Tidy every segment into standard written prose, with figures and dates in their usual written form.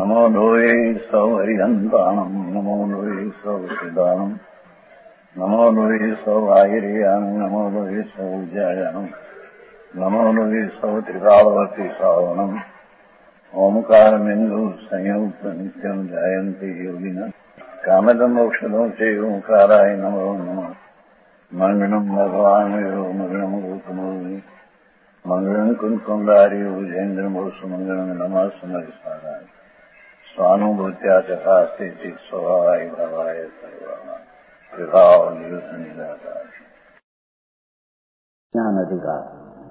નમો લોહે સૌ હરિહંતાણમ નમો લોહે સૌ સિદ્ધાણમ નમો લોહે સૌ આયર્યાણમ નમો લોહે સૌ જયાણમ નમો લોહે સૌ ત્રિકાળવતી શ્રાવણમ ઓમકારમિંદુ સંયુક્ત નિત્યમ જાયંતી યોગિના કામદમ ઔષધો છે ઓંકારાય નમો નમઃ મંગળમ ભગવાન મંગળમ ગોતમોહિ મંગળમ કુંકુંડારી ઉજેન્દ્રમોષ મંગળમ નમઃ સમરિસારાય સ્વાનુભૂત્યા ચકાસ્તે સ્વભાવાય ભાવાય સર્વા વિભાવ નિયુત નિરાકાર જ્ઞાન અધિકાર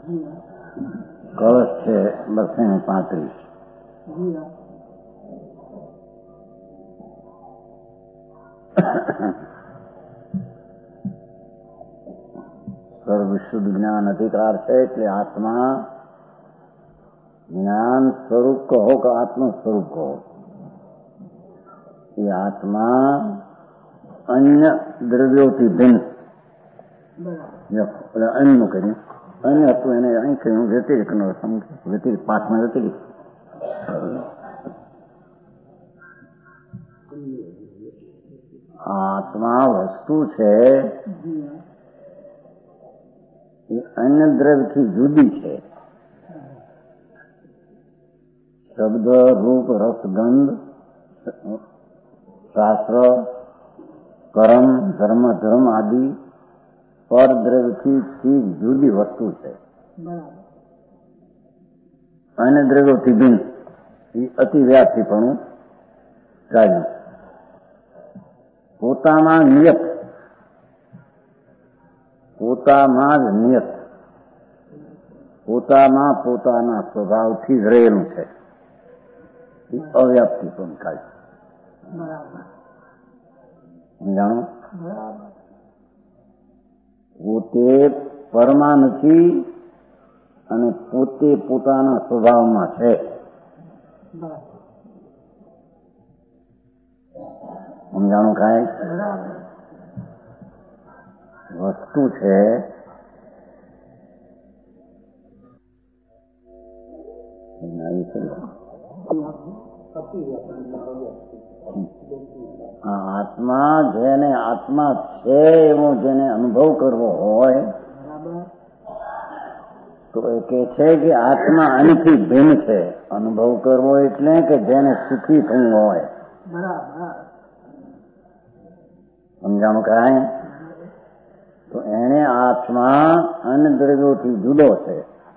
કળશ છે 235 સર્વશુદ્ધ જ્ઞાન અધિકાર છે એટલે આત્મા જ્ઞાન સ્વરૂપ કહો કે આત્મ સ્વરૂપ કહો એ આત્મા અન્ય દ્રવ્યોથી ભિન્ન અન્યનું કર્યું અન્ય હતું એને અહીં કહ્યું વ્યતિરિક નો વ્યતિરિક પાઠમાં વ્યતિરિક આત્મા વસ્તુ છે એ અન્ય દ્રવ્યથી જુદી છે. શબ્દ રૂપ રસ ગંધ શાસ્ત્ર કર્મ ધર્મ આદિ પરદ્રવ્યથી ચીજ જુદી વસ્તુ છે. અન્ય દ્રવ્યોથી ભિન્ન એ અતિવ્યાપ્તિપણું ચાલ્યું. પોતામાં નિયત પોતામાં જ નિયત પોતામાં પોતાના સ્વભાવથી જ રહેલું છે એ અવ્યાપ્તિપણું થાય. સમજાણું? પોતે પરમાં નથી અને પોતે પોતાના સ્વભાવમાં છે. સમજાણું? કાંઈ વસ્તુ છે આત્મા જેને આત્મા છે એવો જેને અનુભવ કરવો હોય તો એ કે છે કે આત્મા આનથી ભિન્ન છે. અનુભવ કરવો એટલે કે જેને સુખી થવું હોય. સમજાણું? કાંઈ તો એને આત્મા અન્ય દ્રવ્યોથી જુદો છે.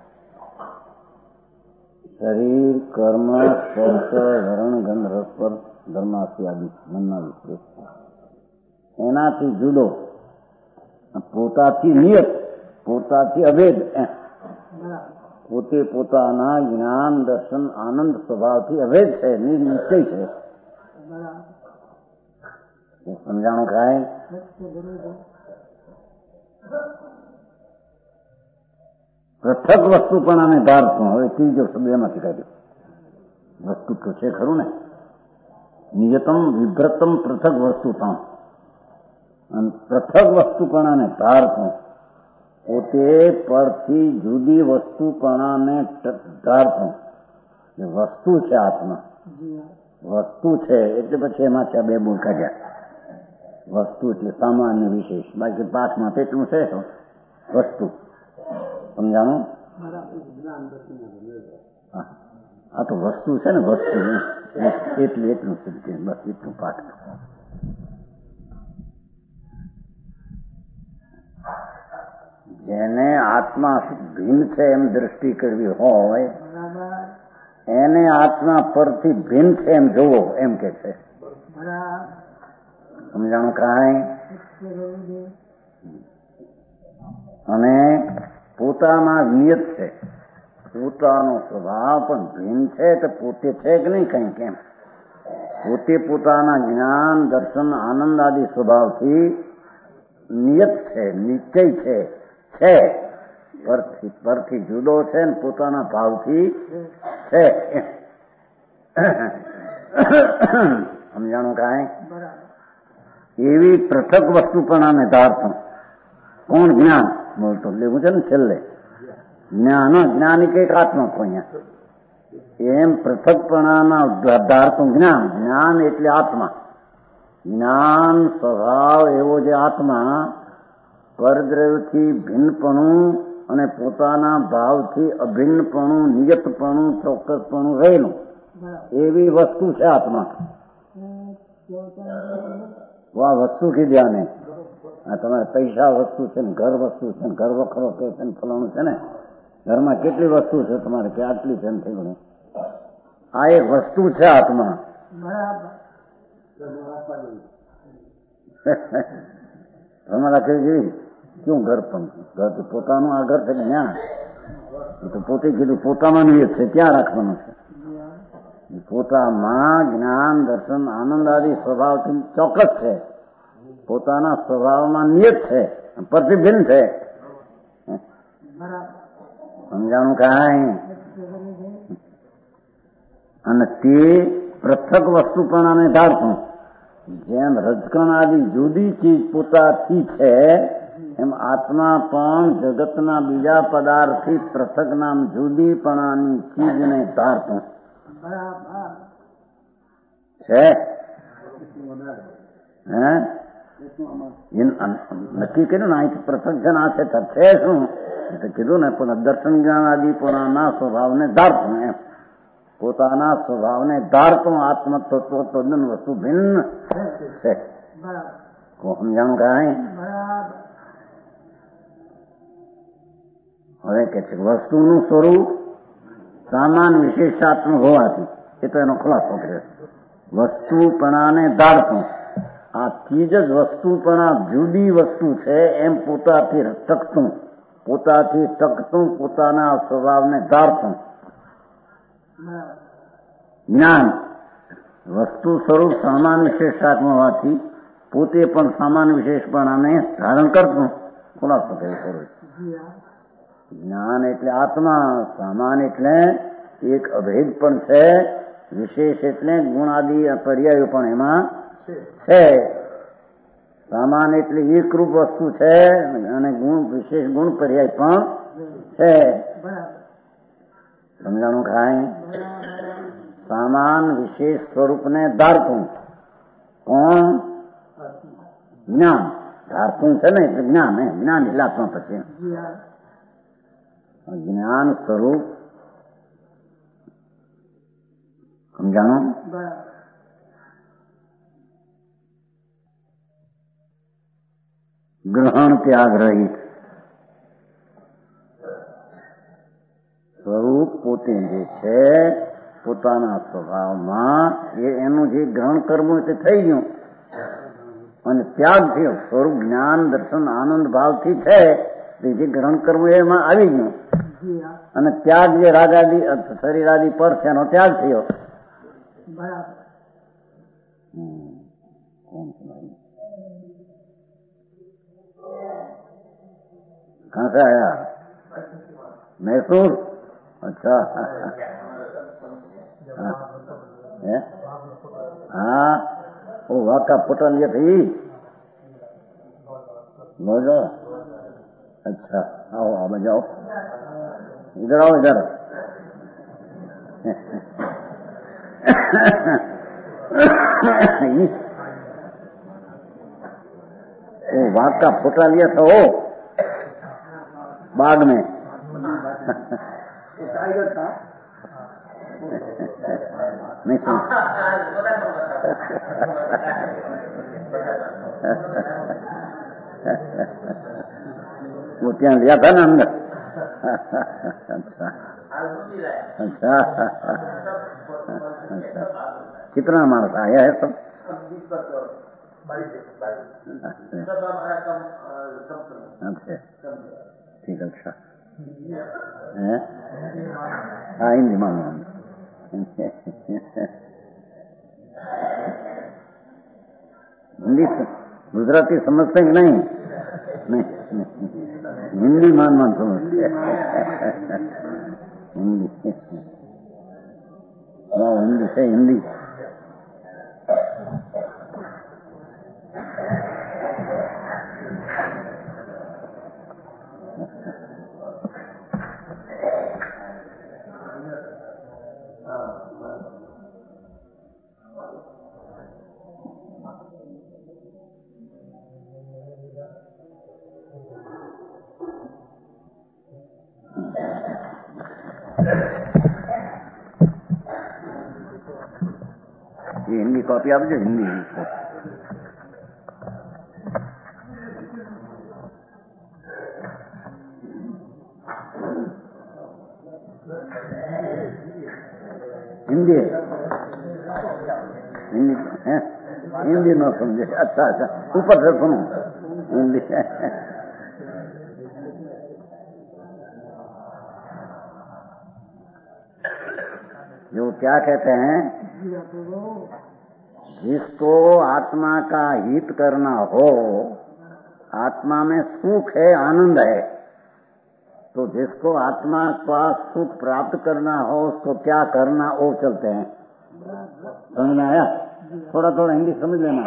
શરીર કર્મ સ્પર્શ વરણ ગંધ રસ પર ધર્માસી આદિ મનના વિશે એનાથી જુદો, પોતાથી નિયત, પોતાથી અભેદ. પોતે પોતાના જ્ઞાન દર્શન આનંદ સ્વભાવથી અભેદ છે, નિશ્ચય છે. સમજાણું? કાંઈ પૃથક વસ્તુ પણ આને ધારતું. હવે ત્રીજો શબ્દ એમાંથી કાઢ્યો. વસ્તુ તો છે ખરું ને, નિયતમ વિભ્રતમ પૃથક વસ્તુતા. અને પૃથક વસ્તુપણાને ધારતું, પોતે પરથી જુદી વસ્તુપણાને ધારતું. વસ્તુ છે આત્મા, વસ્તુ છે એટલે પછી એમાંથી આ બે બોલ કાઢ્યા. વસ્તુ એટલે સામાન્ય વિશેષ, બાકી પાઠમાં તેટલું છે વસ્તુ. સમજાણું? આ તો વસ્તુ છે ને, વસ્તુ એટલું છે બસ, એટલું પાઠ. જેને આત્મા ભિન્ન છે એમ દ્રષ્ટિ કરવી હોય એને આત્મા પરથી ભિન્ન છે એમ જોવો એમ કે છે. સમજાણું? કાંઈ અને પોતામાં નિયત છે, પોતાનો સ્વભાવ પણ ભિન્ન છે તો પોતે છે કે નહીં કઈ કેમ? પોતે પોતાના જ્ઞાન દર્શન આનંદ આદિ સ્વભાવથી નિયત છે, નિશ્ચય છે પરથી જુદો છે ને પોતાના ભાવથી છે. સમજાણું? કાંઈ એવી પૃથક વસ્તુ પણ આને ધારતું. કોણ? જ્ઞાન બોલતો લેવું છે ને છેલ્લે. જ્ઞાન જ્ઞાની કઈક આત્મા કોઈ એમ પૃથકપણાના ઉદ્ધારતું જ્ઞાન. જ્ઞાન એટલે આત્મા. જ્ઞાન સ્વભાવ એવો જે આત્મા પરદ્રવ્યથી ભિન્નપણું અને પોતાના ભાવથી અભિન્નપણું, નિયતપણું, ચોક્કસપણું રહેલું એવી વસ્તુ છે આત્મા. આ વસ્તુ કીધ્યા ને આ તમારે પૈસા વસ્તુ છે ને, ઘર વસ્તુ છે ને, ઘર વખરો કે છે ને, ફલાણું છે ને, ઘરમાં કેટલી વસ્તુ છે તમારે કે આટલી છે ને થયું. આ એક વસ્તુ છે આત્મા. તમારા કઈ જોઈ ક્યું ઘર પણ ઘર તો પોતાનું આ ઘર છે ને ત્યાં તો પોતે કીધું પોતામાં નિયત છે ત્યાં રાખવાનું છે. પોતામાં જ્ઞાન દર્શન આનંદ આદિ સ્વભાવથી ચોક્કસ છે, પોતાના સ્વભાવમાં નિયત છે, પ્રતિભિન્ન છે. સમજાણું કાંઈ? અને તે પૃથક વસ્તુપણાને ધારતું. જેમ રજકણ આદિ જુદી ચીજ પોતાથી છે એમ આત્મા પણ જગતના બીજા પદાર્થથી પૃથક નામ જુદીપણાની ચીજને ધારતું છે. નક્કી કર્યું ને અહીંથી પૃથક જન આ છે શું એટલે કીધું ને પણ દર્શન જ્ઞાન આદિ પોતાના સ્વભાવને ધારતું. એમ પોતાના સ્વભાવને ધારતું આત્મતત્વ તદ્દન વસ્તુ ભિન્ન છે. સમજાણું કાંઈ? હવે કે છે વસ્તુનું સ્વરૂપ સામાન વિશેષાત્મક હોવાથી એ તો એનો ખુલાસો કર્યો. વસ્તુપણાને ધારતું. આ ચીજ જ વસ્તુપણા જુદી વસ્તુ છે એમ પોતાથી ટકતું, પોતાથી ટકતું, પોતાના સ્વભાવને ધારતું. જ્ઞાન વસ્તુ સ્વરૂપ સામાન વિશેષાત્મક હોવાથી પોતે પણ સામાન વિશેષપણાને ધારણ કરતું. ખુલાસો કર્યો. જ્ઞાન એટલે આત્મા, સામાન એટલે એક અભેદ પણ છે, વિશેષ એટલે ગુણાદિ પર્યાયો પણ એમાં છે. સામાન એટલે એકરૂપ વસ્તુ છે અને ગુણ વિશેષ ગુણ પર્યાય પણ છે. સમજાણું ખાય? સામાન વિશેષ સ્વરૂપને ધારતું કોણ? જ્ઞાન. ધારતું છે ને એટલે જ્ઞાન. જ્ઞાન એટલે આત્મા પછી જ્ઞાન સ્વરૂપ. સમજાણું? ગ્રહણ ત્યાગ રહિત સ્વરૂપ પોતે જે છે પોતાના સ્વભાવમાં એનું જે ગ્રહણ કરવું તે થઈ ગયું અને ત્યાગ થયો. સ્વરૂપ જ્ઞાન દર્શન આનંદ ભાવથી છે જે ગ્રહણ કરવું એમાં આવી ગયું અને ત્યાગ જે રાગાદી શરીરાદી પર છે એનો ત્યાગ થયો. कहाँ से आया? मैसूर? अच्छा हाँ वो वहाँ का फोटो लिए थी बोलो. अच्छा आओ आओ जाओ इधर आओ इधर. वो वहाँ का फोटो लिया था वो बाग में. टाइगर था नहीं सुन. वो क्या लिया था ना अंदर. अच्छा अच्छा अच्छा. कितना मार्क्स आया है सब? अच्छा ठीक. अच्छा हाँ हिंदी मानो. हिंदी गुजराती समझते कि नहीं? नहीं हिंदी मान समझते. हिंदी हिंदी से हिंदी. ये हिंदी कॉपी आप जो हिंदी हिंदी हिंदी है, हिंदी न समझे। अच्छा अच्छा, ऊपर से सुनो हिंदी। जो क्या कहते हैं, जिसको आत्मा का हित करना हो, आत्मा में सुख है, आनंद है, तो जिसको आत्मा का सुख प्राप्त करना हो उसको क्या करना, वो चलते हैं। समझ में आया? थोड़ा थोड़ा हिंदी समझ लेना।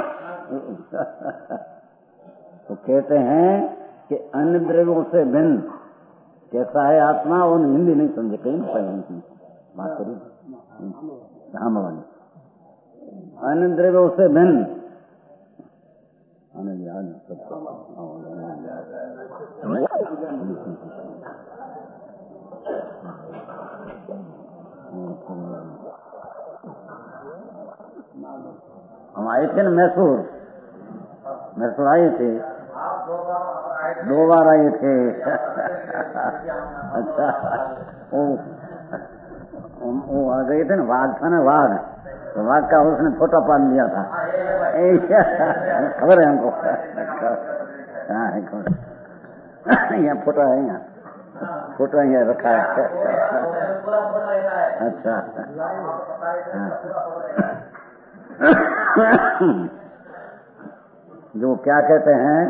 तो कहते हैं कि अन्य द्रव्यों से भिन्न कैसा है आत्मा, वो हिंदी नहीं समझे, कहीं नहीं बात करी। हाँ भगवान, अन्य द्रव्यों से भिन्न हम आए थे ना मैसूर आए थे, 2 बार आए थे। अच्छा, वो आ गए थे ना, वाघ था ना, वाघ, तो वाघ का उसने फोटो पाल लिया था। खबर है हमको। हाँ यहाँ फोटो है, यहाँ फोटो यहाँ रखा है। अच्छा, जो क्या कहते हैं,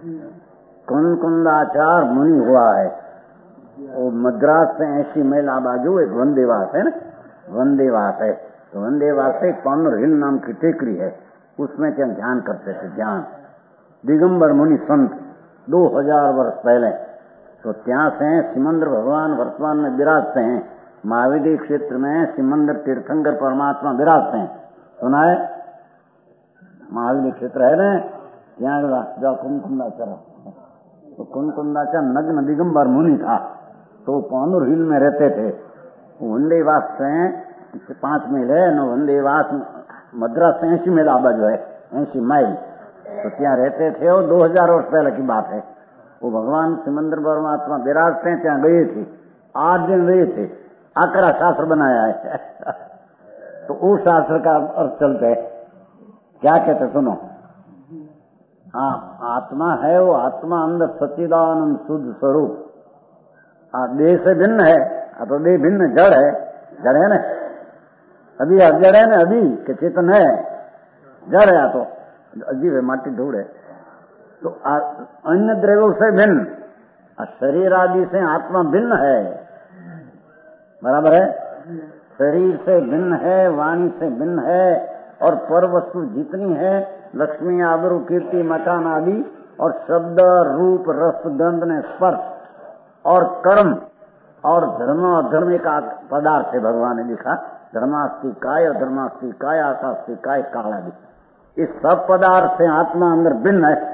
कुंदाचार मुनि हुआ है, वो मद्रास से 80 मील बाजू एक वंदेवास है ना, वंदेवास है। तो वंदेवास से कौनर हिल नाम की टेकरी है, उसमें क्या ध्यान करते थे, ध्यान। दिगंबर मुनि संत 2000 वर्ष पहले, तो ત્યાં से सिमंदर भगवान वर्तमान में विराजते हैं। महावीर क्षेत्र में सिमंदर तीर्थंकर परमात्मा विराजते हैं, सुना है? महावीर क्षेत्र है ना, यहाँ जो कुंदाचार, तो कुंदाचार नग्न दिगंबर मुनि था, तो कौनूर हिल में रहते थे। वंदेवास से 5 मील है न, वंदेवास मद्रास से 80 मील आबाजू है, 80 माइल। तो ત્યાં रहते थे, वो 2000 वर्ष पहले की बात है। वो भगवान सिमंदर परमात्मा विराजते हैं, ત્યાં गए थे, 8 दिन रहे थे, आकरा शास्त्र बनाया है। तो उस शास्त्र का अर्थ चलते है, क्या कहते सुनो। हाँ, आत्मा है, वो आत्मा अंदर सच्चिदानंद शुद्ध स्वरूप, देह से भिन्न है। तो देह भिन्न जड़ है ना, अभी जड़ है ना, अभी के चेतन है, जड़ है, तो अजीब है, माटी धूड़ है। तो अन्य द्रव्यों से भिन्न, शरीर आदि से आत्मा भिन्न है, बराबर है। शरीर से भिन्न है, वाणी से भिन्न है, और पर वस्तु जितनी है, लक्ष्मी आबरू कीर्ति मकान आदि, और शब्द रूप रस गंध ने स्पर्श और कर्म और धर्म और धर्म का पदार्थ है। भगवान ने लिखा धर्मास्ति काय, धर्मास्ति काय, आकास्ति काय, काल आदि, इस सब पदार्थ से आत्मा अंदर भिन्न है।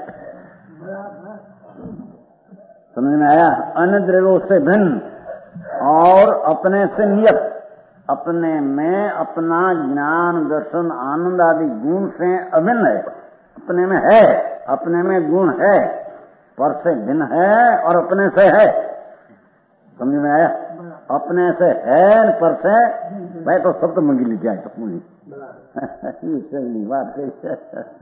समझ में आया? अन्य द्रव्यों से भिन्न और अपने से नियत, अपने में अपना ज्ञान दर्शन आनंद आदि गुण से अभिन्न है। अपने में है, अपने में गुण है, पर से भिन्न है और अपने से है। समझ में आया? अपने से है, पर से मैं तो सब तो मंगी ली जाए तो पूरी सही बात है।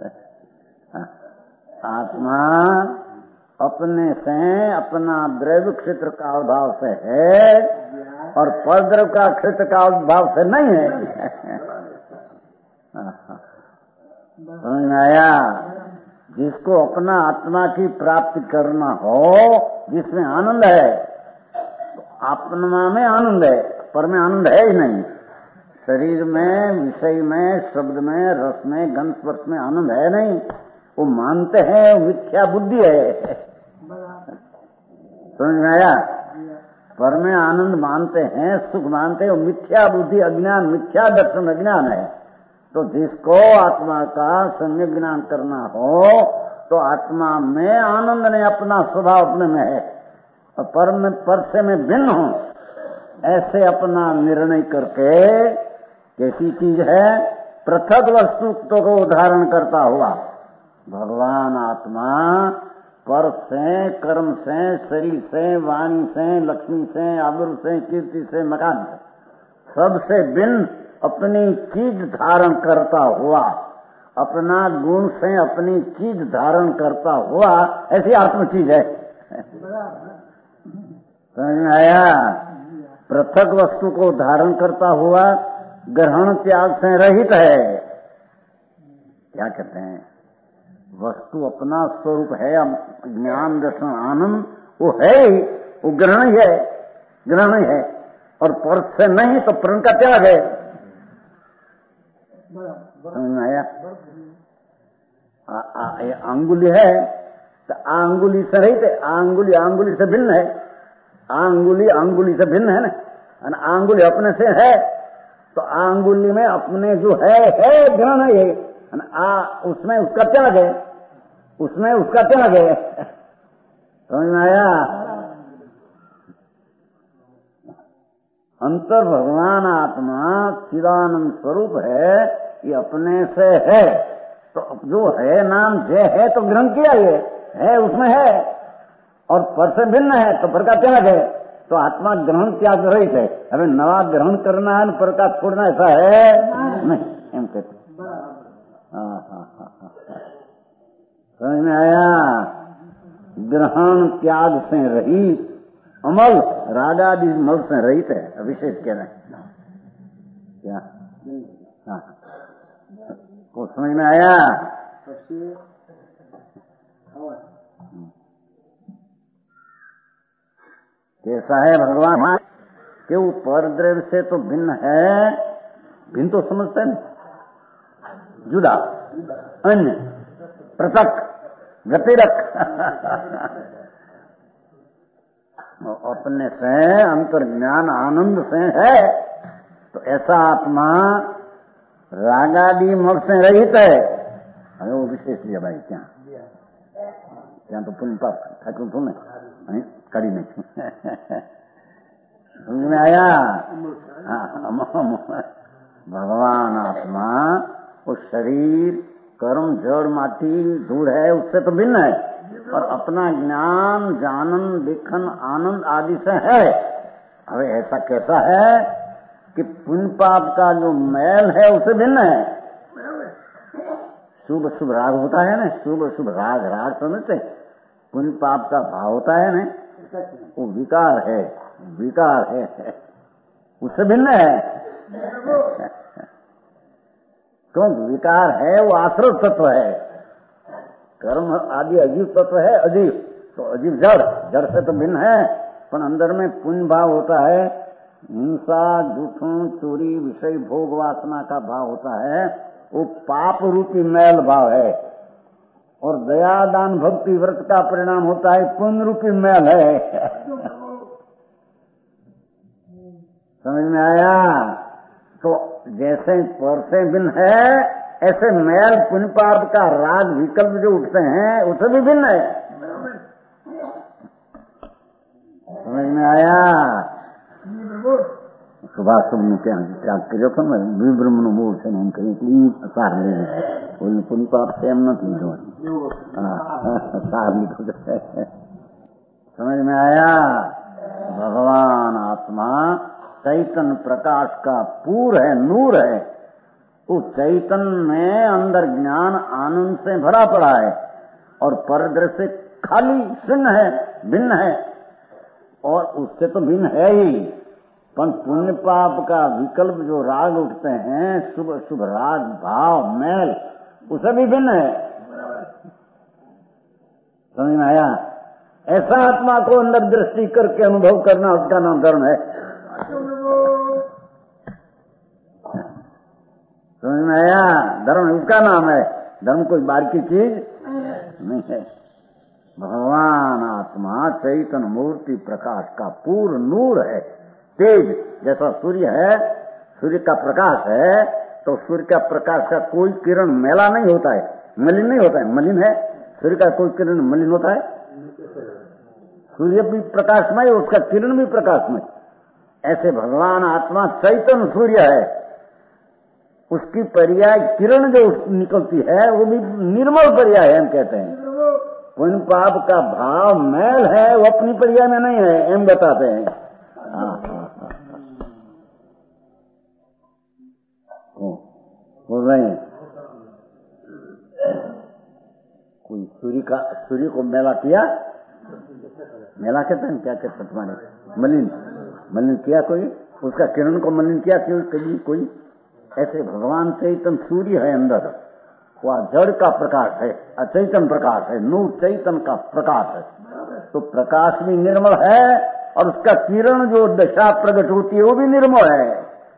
आत्मा अपने से अपना द्रव्य क्षेत्र का अभाव से है और परद्रव्य का क्षेत्र का अभाव से नहीं है। समझ में आया? जिसको अपना आत्मा की प्राप्ति करना हो, जिसमें आनंद है, तो आत्मा में आनंद है, पर में आनंद है ही नहीं। शरीर में, विषय में, शब्द में, रस में, गंध स्पर्श में आनंद है नहीं। वो मानते हैं, मिथ्या बुद्धि है। समझ में आया? पर में आनंद मानते हैं, सुख मानते हैं, मिथ्या बुद्धि अज्ञान, मिथ्या दर्शन अज्ञान है। तो जिसको आत्मा का सम्यक ज्ञान करना हो तो आत्मा में आनंद ने अपना स्वभाव अपने में है और पर से मैं भिन्न हूं, ऐसे अपना निर्णय करके कैसी चीज है, पृथक वस्तु को धारण करता हुआ भगवान आत्मा पर से, कर्म से, शरीर से, वाणी से, लक्ष्मी से, आबरू से, कीर्ति से, मकान से, सबसे भिन्न अपनी चीज धारण करता हुआ, अपना गुण से अपनी चीज धारण करता हुआ, ऐसी आत्म चीज है। समझ में आया? पृथक वस्तु को धारण करता हुआ, ग्रहण त्याग से रहित है। क्या कहते हैं? वस्तु अपना स्वरूप है, ज्ञान दर्शन आनंद वो है ही, वो ग्रहण ही है, ग्रहण ही है, और पर से नहीं तो प्रण का त्याग है। समझ में आया? अंगुली है तो अंगुली से रहित है, अंगुली से भिन्न है, अंगुली से भिन्न है ना, अंगुली अपने से है तो अंगुली में अपने जो है ग्रहण है, उसमें उसका त्याग है, उसमें उसका त्याग है। समझ में आया? अंतर भगवान आत्मा चिदानंद स्वरूप है, ये अपने से है, तो जो है नाम जे है तो ग्रहण किया, ये है उसमें है, और पर से भिन्न है तो पर का त्याग है, तो आत्मा ग्रहण त्याग रहित है। अबे नवा ग्रहण करना है, पर का छोड़ना, ऐसा है नहीं, एम कहते। समझ में आया? ग्रहण त्याग से रहित, अमल रागादि मल से रहित है, विशेष कह रहे हैं क्या? हाँ, को समझ में आया? कैसा है भगवान कि वो परद्रव्य से तो भिन्न है, भिन्न तो समझते हैं, जुदा, अन्य, पृथक, व्यतिरक अपने से अंतर्ज्ञान आनंद से है। तो ऐसा आत्मा रागादि मोह से रहित है। अरे वो विशेष लिया भाई, क्या तो पुण्य पाप ठाकुर सुने कड़ी में समझ में आया? भगवान आत्मा वो शरीर कर्म जड़ माटी धूल है, उससे तो भिन्न है, और अपना ज्ञान जानन दिखन आनंद आदि से है। अरे ऐसा कैसा है कि पुण्य पाप का जो मैल है उसे भिन्न है। शुभ शुभ राग होता है ना, शुभ शुभ राग, राग समझते, पुण्य पाप का भाव होता है ना, वो विकार है, विकार है, उससे भिन्न है। क्यों? विकार है वो आश्रय तत्व है, कर्म आदि अजीव तत्व है, अजीव तो अजीव जड़, जड़ से तो भिन्न है, पर अंदर में पुण्य भाव होता है, हिंसा झूठों चोरी विषय भोग वासना का भाव होता है, वो पाप रूपी मैल भाव है, और दया दान भक्ति व्रत का परिणाम होता है पुण्य रूपी मैल है। समझ में आया? तो जैसे पर से भिन्न है, ऐसे मैल पुण्य पाप का राग विकल्प जो उठते हैं उसे भी भिन्न है। समझ में आया? सुबह शुभ में क्या त्याग करो तो विब्रह्मण मूल से हम कहीं सार ले पुण्य पाप से हम न सार लिखो। समझ में आया? भगवान आत्मा चैतन्य प्रकाश का पूर है, नूर है, उस चैतन्य में अंदर ज्ञान आनंद से भरा पड़ा है, और परदृश्य खाली शून्य है, भिन्न है, और उससे तो भिन्न है ही, पर पुण्य पाप का विकल्प जो राग उठते हैं, शुभ शुभ राग भाव मैल, उसे भी भिन्न है। समझ में आया? ऐसा आत्मा को अंदर दृष्टि करके अनुभव करना, उसका नाम धर्म है। समझ में आया? धर्म उसका नाम है, धर्म कोई बाहर की चीज नहीं है। भगवान आत्मा चैतन्य मूर्ति प्रकाश का पूर्ण नूर है, तेज। जैसा सूर्य है, सूर्य का प्रकाश है, तो सूर्य का प्रकाश का कोई किरण मैला नहीं होता है, मलिन नहीं होता है। मलिन है सूर्य का कोई किरण मलिन होता है? सूर्य भी प्रकाशमय, उसका किरण भी प्रकाशमय। ऐसे भगवान आत्मा चैतन्य सूर्य है, उसकी पर्याय किरण जो निकलती है वो भी निर्मल पर्याय है, हम कहते हैं। पुण्य पाप का भाव मैल है, वो अपनी पर्याय में नहीं है, हम बताते हैं। बोल रहे हैं कोई सूर्य को मैला किया, मैला कहते हैं, क्या कहते हैं तुम्हारे, मलिन किया कोई, उसका किरण को मलिन किया कभी कोई? ऐसे भगवान चैतन्य सूर्य है अंदर, वह जड़ का प्रकाश है, अचैतन्य प्रकाश है, नूर चैतन्य का प्रकाश है। तो प्रकाश भी निर्मल है और उसका किरण जो दशा प्रकट होती है वो भी निर्मल है।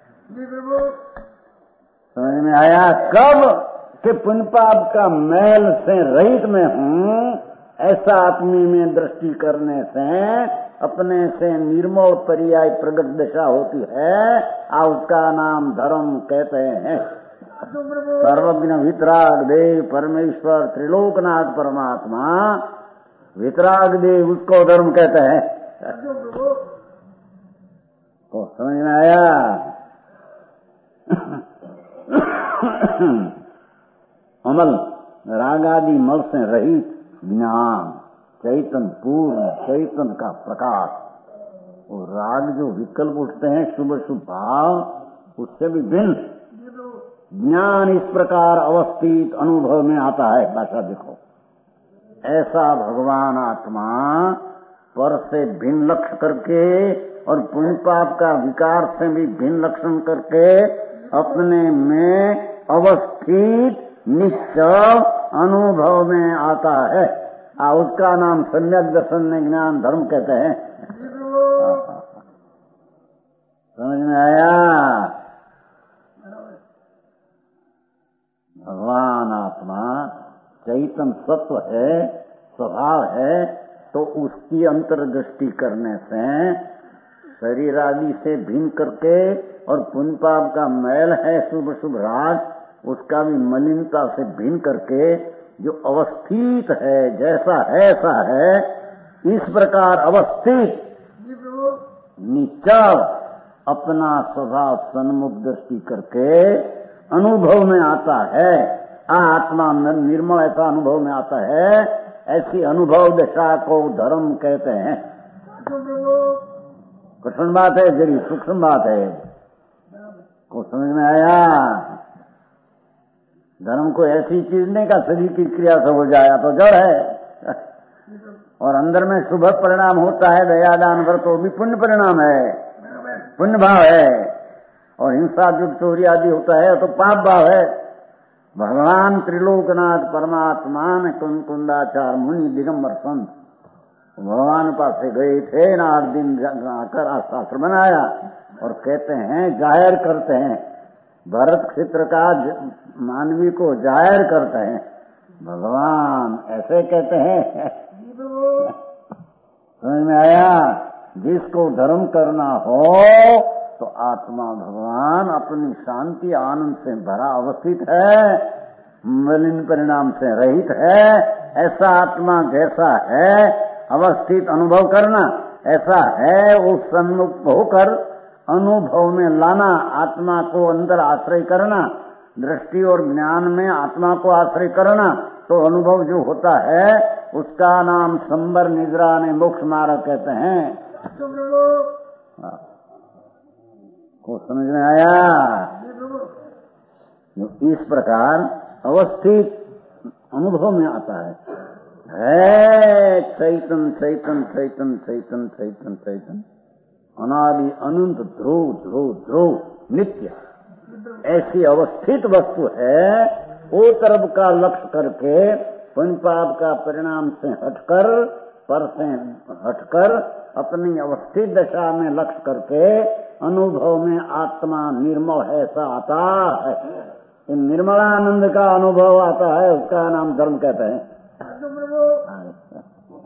समझ में आया? कब कि पुण्य पाप का मैल से रहित में हूँ, ऐसा आत्मी में दृष्टि करने से अपने से निर्मल पर्याय प्रगट दशा होती है, और उसका नाम धर्म कहते हैं। सर्वज्ञ वितराग देव परमेश्वर त्रिलोकनाथ परमात्मा वितराग देव, उसको धर्म कहते हैं। तो समझ में आया? अमल राग आदि मल से रहित ज्ञान, चैतन्य पूर्ण चैतन्य का प्रकाश। और राग जो विकल्प उठते हैं शुभ शुभ भाव, उससे भी भिन्न ज्ञान इस प्रकार अवस्थित अनुभव में आता है। भाषा देखो, ऐसा भगवान आत्मा पर से भिन्न लक्ष्य करके और पुण्य पाप का विकार से भी भिन्न लक्षण करके अपने में अवस्थित निश्चल अनुभव में आता है, उसका नाम सम्यक दर्शन में ज्ञान धर्म कहते हैं। समझ में आया? भगवान आत्मा चैतन्य सत्व है, स्वभाव है, तो उसकी अंतर्दृष्टि करने से शरीर आदि से भिन्न करके और पुण्य पाप का मैल है शुभ शुभ राग, उसका भी मलिनता से भिन्न करके जो अवस्थित है, जैसा है ऐसा है, इस प्रकार अवस्थित निश्चल अपना स्वभाव सन्मुख दृष्टि करके अनुभव में आता है। आत्मा निर्मल ऐसा अनुभव में आता है, ऐसी अनुभव दशा को धर्म कहते हैं। कठिन बात है, जरी सूक्ष्म बात है, को समझ में आया? धर्म को ऐसी चीज नहीं का शरीर की क्रिया से हो जाए तो जड़ है, और अंदर में शुभ परिणाम होता है, दया दान व्रत, तो भी पुण्य परिणाम है, पुण्य भाव है। और हिंसा युद्ध चोरी आदि होता है तो पाप भाव है। भगवान त्रिलोकनाथ परमात्मा ने कुंदाचार मुनि दिगंबर संत भगवान पास से गए थे ना, 8 दिन आकर शास्त्र बनाया और कहते हैं, जाहिर करते हैं, भरत क्षेत्र का मानवी को जाहिर करते हैं। भगवान ऐसे कहते हैं। समझ में आया? जिसको धर्म करना हो तो आत्मा भगवान अपनी शांति आनंद से भरा अवस्थित है, मलिन परिणाम से रहित है। ऐसा आत्मा जैसा है अवस्थित अनुभव करना, ऐसा है उस सन्मुख होकर अनुभव में लाना, आत्मा को अंदर आश्रय करना, दृष्टि और ज्ञान में आत्मा को आश्रय करना, तो अनुभव जो होता है उसका नाम संबर निद्रा ने मोक्ष मार्ग कहते हैं। को समझ में आया? इस प्रकार अवस्थित अनुभव में आता है चैतन चैतन चैतन चैतन चैतन चैतन अनादि अनंत ध्रुव ध्रुव ध्रुव नित्य ऐसी अवस्थित वस्तु है। वो तरफ का लक्ष्य करके पुण्य पाप का परिणाम से हटकर, पर से हटकर अपनी अवस्थित दशा में लक्ष्य करके अनुभव में आत्मा निर्मल है ऐसा आता है। इन निर्मलानंद का अनुभव आता है, उसका नाम धर्म कहते हैं।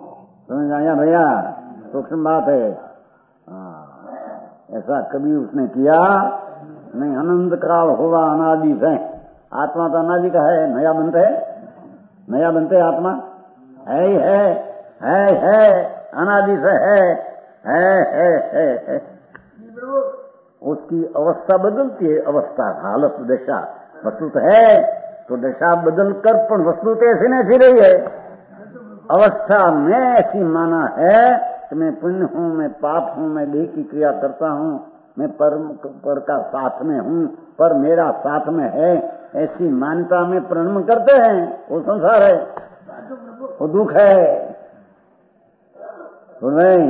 समझ आया भैया? सूक्ष्म बात है। ऐसा कभी उसने किया नहीं। अनंत काल होगा अनादि से। आत्मा तो अनादि का है, नया बनते आत्मा है ही है अनादि से है। उसकी अवस्था बदलती है, अवस्था हालत दशा वस्तु तो है, तो दशा बदल कर पण वस्तु तो ऐसी नहीं रही है। अवस्था में ऐसी माना है कि मैं पुण्य हूँ, मैं पाप हूँ, मैं देह की क्रिया करता हूँ, मैं पर का साथ में हूँ, पर मेरा साथ में है, ऐसी मान्यता में प्रणम करते हैं। वो संसार है, वो दुख है। तो नहीं,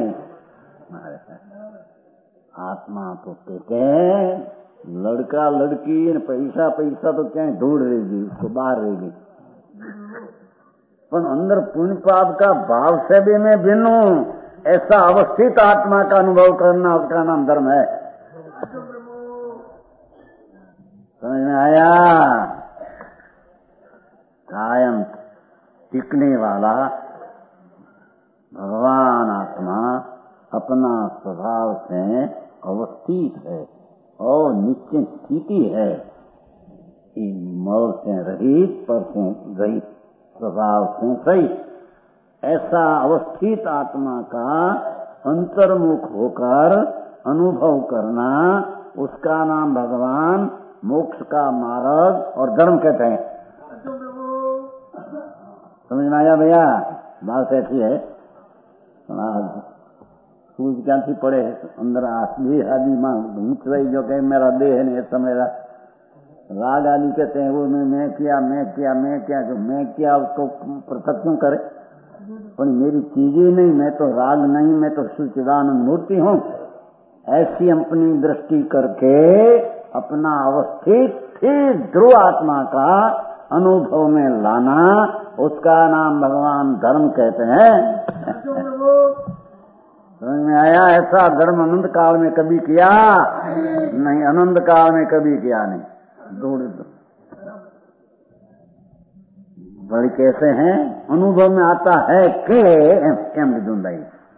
आत्मा तो कहते हैं लड़का लड़की पैसा तो क्या ढूंढ रहेगी, उसको बाहर रहेगी, पर अंदर पुण्य पाप का भाव से भी मैं भिन्न हूँ, ऐसा अवस्थित आत्मा का अनुभव करना, उसका नाम धर्म है। समझ में आया? कायम टिकने वाला भगवान आत्मा अपना स्वभाव से अवस्थित है और निश्चित स्थिति है। मोल से रहित, पर से रहित, स्वभाव से सहित, ऐसा अवस्थित आत्मा का अंतर्मुख होकर अनुभव करना, उसका नाम भगवान मोक्ष का मार्ग और धर्म कहते हैं। समझ में आया भैया? बात ऐसी है, सूझ क्या थी पड़े अंदर देह आदि मां भूत रही, जो कहे मेरा देह नहीं, ऐसा मेरा राग आदि कहते हैं वो मैं किया, जो मैं किया उसको पृथक क्यों करे? पर मेरी चीजें नहीं, मैं तो राग नहीं, मैं तो सच्चिदानंद मूर्ति हूँ, ऐसी अपनी दृष्टि करके अपना अवस्थित ध्रुव आत्मा का अनुभव में लाना, उसका नाम भगवान धर्म कहते हैं। समझ में आया? ऐसा धर्म अनंत काल में कभी किया नहीं, अनंत काल में कभी किया नहीं। बड़ी कैसे हैं? अनुभव में आता है कि एम ढूंढाई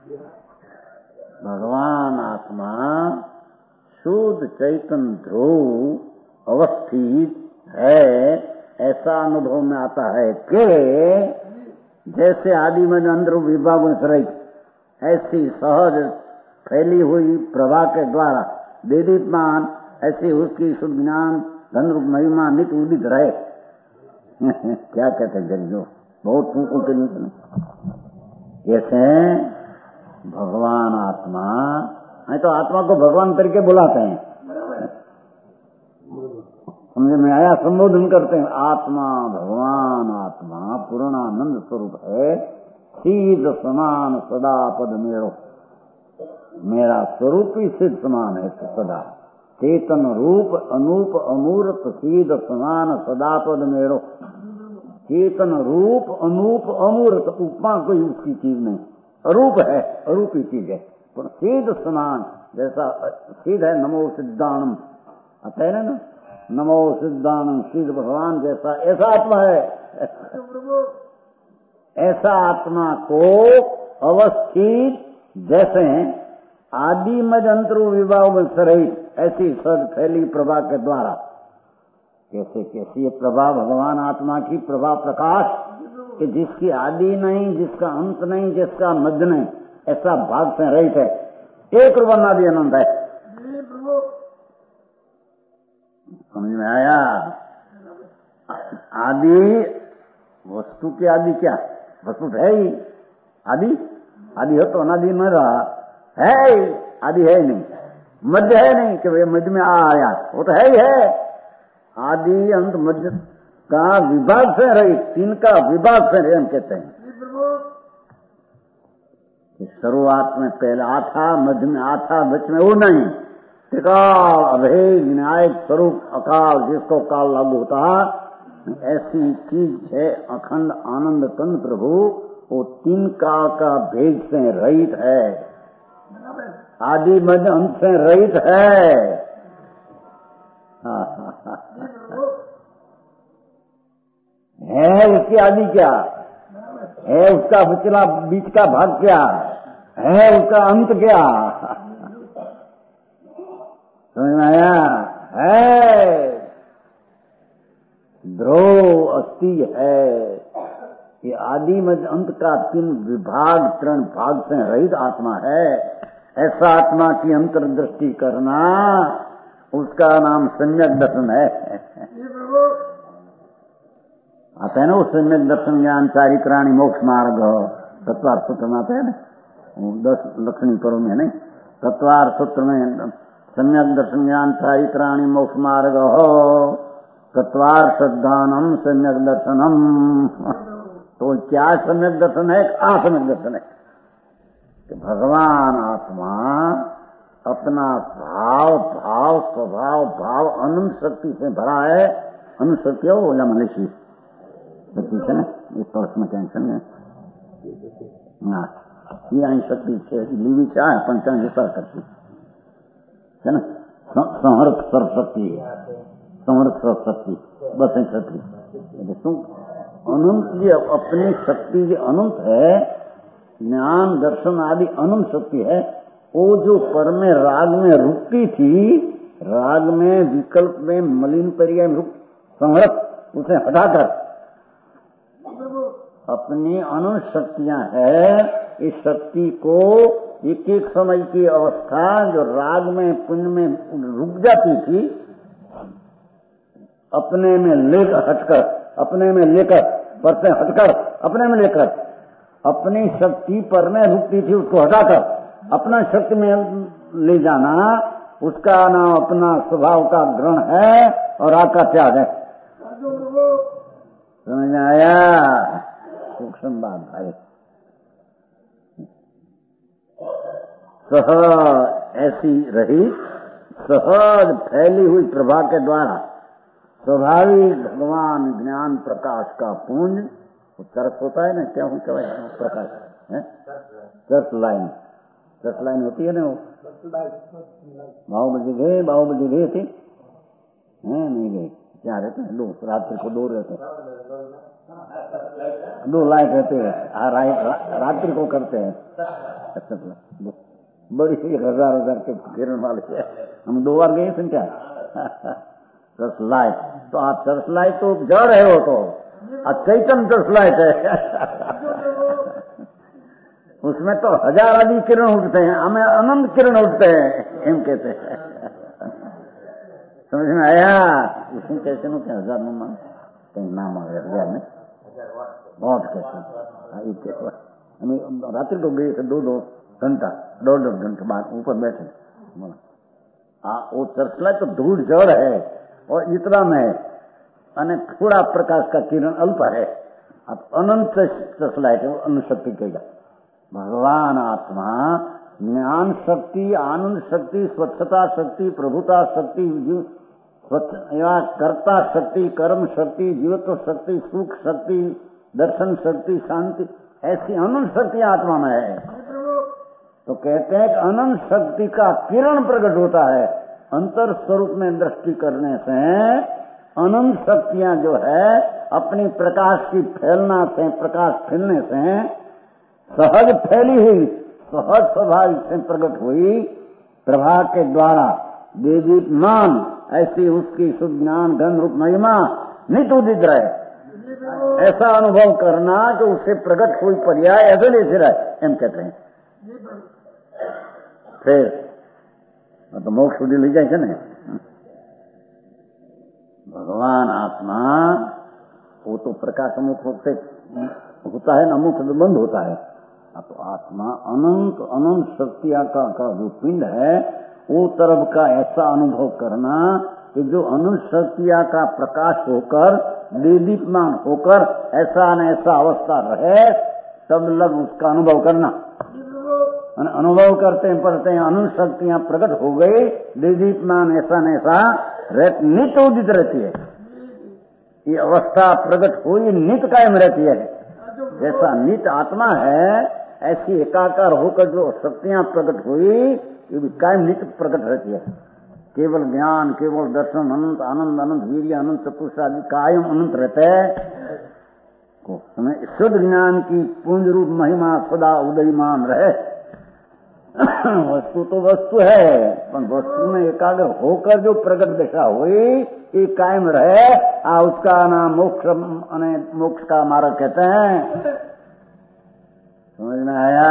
भगवान आत्मा शुद्ध चैतन्य ध्रुव अवस्थित है, ऐसा अनुभव में आता है कि जैसे आदि में अंदर विभागों से रही, ऐसी सहज फैली हुई प्रभा के द्वारा देदीप्यमान, ऐसी उसकी शुद्ध ज्ञान धन रूप महिमा नित्य उदित रहे। क्या कहते हैं गरीबों, बहुत तुमको के लिए कैसे भगवान आत्मा है, तो आत्मा को भगवान करके बुलाते हैं। समझ में आया? संबोधन करते हैं, आत्मा भगवान आत्मा पूर्णानंद स्वरूप है, सिद्ध समान सदा पद मेरो, मेरा स्वरूप ही सिद्ध समान है सदा, चेतन रूप अनूप अमूर्त सिद्ध समान सदा पद मेरो। चेतन रूप अनूप अमूर्त, उपमा कोई उसकी चीज नहीं, अरूप है, अरूपी चीज है, पर सिद्ध समान, जैसा सिद्ध है नमो सिद्धानम, आता है ना, नमो सिद्धानम, सिद्ध भगवान जैसा, ऐसा आत्मा है। ऐसा आत्मा को अवस्थित जैसे आदि मजंत्र विभाग में सहित, ऐसी सद फैली प्रभा के द्वारा, कैसे ये प्रभा भगवान आत्मा की प्रभा प्रकाश, कि जिसकी आदि नहीं, जिसका अंत नहीं, जिसका मध्य नहीं, ऐसा भाग से रहित है, एक रूपादि अनंत है। समझ में आया? आदि वस्तु की आदि क्या? वस्तु है ही आदि हो तो अनादि न रहा है, आदि है ही नहीं, मध्य है नहीं कि मध्य में आया, वो तो है ही है। आदि अंत मध्य का विभाग से रही, तीन का विभाग से रही हम कहते हैं। शुरुआत में पहले आता, मध्य में आता, बीच में वो नहीं, त्रिकाल अभेद न्याय स्वरूप अकाल, जिसको काल लागू होता, ऐसी चीज है अखंड आनंद कंद प्रभु, वो तीन काल का भेद से रहित है, आदि मध्य अंत से रहित है। है उसकी आदि क्या? है उसका पिछला बीच का भाग क्या है, उसका अंत क्या समझ में आया है। ध्रुव अस्थि है, ये आदि मध्य अंत का 3 विभाग 3 भाग से रहित आत्मा है। ऐसा आत्मा की अंतर्दृष्टि करना उसका नाम सम्यक दर्शन है। आता है ना वो सम्यक दर्शन ज्ञान चारित्राणी मोक्ष मार्ग तत्वार्थ सूत्र में आता है ना, 10 लक्षणी पर्व में नहीं, तत्वार्थ सूत्र में सम्यक दर्शन ज्ञान चारित्राणी मोक्ष मार्ग हो तत्वार्थ सद्धानम सम्यक दर्शनम। तो क्या सम्यक दर्शन है? असम्यक दर्शन है कि भगवान आत्मा अपना भाव भाव स्वभाव भाव अनंत शक्ति से भरा है। अनंत शक्ति हो या मलेशी शक्ति है ना, इस वर्ष में टेंशन है ना, ये आई शक्ति से लीवी क्या है पंचांग विस्तार करती है ना, संहर्क सर्वशक्ति संहर्क सर्वशक्ति बस एक शक्ति तुम अनंत जी अपनी शक्ति जो अनंत है, ज्ञान दर्शन आदि अनंत शक्ति है। वो जो पर में राग में रुकती थी, राग में विकल्प में मलिन पर्याय में संहरक उसे हटाकर अपनी अनंत शक्तियां है। इस शक्ति को एक एक समय की अवस्था जो राग में पुण्य में रुक जाती थी, अपने में लेकर हटकर अपने में लेकर पर से हटकर अपने में लेकर अपनी शक्ति पर में रुकती थी उसको हटाकर अपना शक्ति में ले जाना, उसका नाम अपना स्वभाव का ग्रहण है और आग का त्याग है। समझ में आया? सूक्ष्म बात भाई। सहज ऐसी रही सहज फैली हुई प्रभा के द्वारा स्वाभाविक भगवान ज्ञान प्रकाश का पुंज चर्च होता है ना, क्या होता है प्रकाश है, चर्च लाइन होती है ना, वो बाहुबली गए थे नहीं गए, क्या रहते हैं लोग रात्रि को 2 रहते हैं, 2 लाइट रहते हैं रात्रि को करते हैं बड़ी 1000 के किरण वाले। हम 2 बार गए थे क्या चर्च लाइट, तो आप चर्च लाइट तो जड़ है, वो तो चैतन्य चर्च लाइट है उसमें तो 1000 आदि किरण उठते हैं, हमें अनंत किरण उठते हैं एम कहते हैं। समझ में आया? इसमें कैसे नो क्या 1000 में कहीं नाम आ गया 1000 में बहुत कैसे हमें रात्रि को गए थे 2 घंटा 2.5 घंटे बाद ऊपर बैठे वो चर्च लाइट तो धूल जड़ है और इतना में अने थोड़ा प्रकाश का किरण अल्प है, अब अनंत चर्च लाइट है, वो अनंत शक्ति कहेगा। भगवान आत्मा ज्ञान शक्ति आनंद शक्ति स्वच्छता शक्ति प्रभुता शक्ति कर्ता शक्ति कर्म शक्ति जीवत्व शक्ति सुख शक्ति दर्शन शक्ति शांति ऐसी अनंत शक्ति आत्मा में है। तो कहते हैं कि अनंत शक्ति का किरण प्रकट होता है, अंतर स्वरूप में दृष्टि करने से अनंत शक्तियां जो है अपनी प्रकाश की फैलना से प्रकाश फैलने से सहज फैली हुई सहज स्वाभाविक से प्रकट हुई प्रभा के द्वारा देदीप्यमान ऐसी उसकी शुद्ध ज्ञान घन रूप महिमा नित उदित रहे, ऐसा अनुभव करना कि उससे प्रकट हुई पर्याय ऐसे नहीं रहे एम कहते हैं। फिर तो मोक्ष સુધી લઈ જાય છે ને भगवान आत्मा, वो तो प्रकाश अमुक होते होता है, अमुक बंद होता है। तो आत्मा अनंत अनंत शक्तियां का जो पिंड है वो तरफ का ऐसा अनुभव करना कि जो अनंत शक्तियां का प्रकाश होकर दीदीप्यमान होकर ऐसा न ऐसा अवस्था रहे, तब लग उसका अनुभव करना। अनुभव करते हैं पढ़ते हैं अनंत शक्तियां प्रकट हो गई, दीदीप्यमान ऐसा न ऐसा नित्य उदित रहती है। ये अवस्था प्रकट हुई नित्य कायम रहती है। जैसा नित्य आत्मा है ऐसी एकाकार होकर जो शक्तियां प्रकट हुई ये भी कायम नित्य प्रकट रहती है। केवल ज्ञान केवल दर्शन अनंत आनंद अनंत वीर्य अनंत चतुष आदि कायम अनंत रहते हैं। को समय शुद्ध ज्ञान की पुंज रूप महिमा सदा उदयमान रहे। वस्तु तो वस्तु है, पर वस्तु में एकाग्र होकर जो प्रगट दशा हुई ये कायम रहे, उसका नाम मोक्ष का मार्ग कहते हैं। समझ में आया?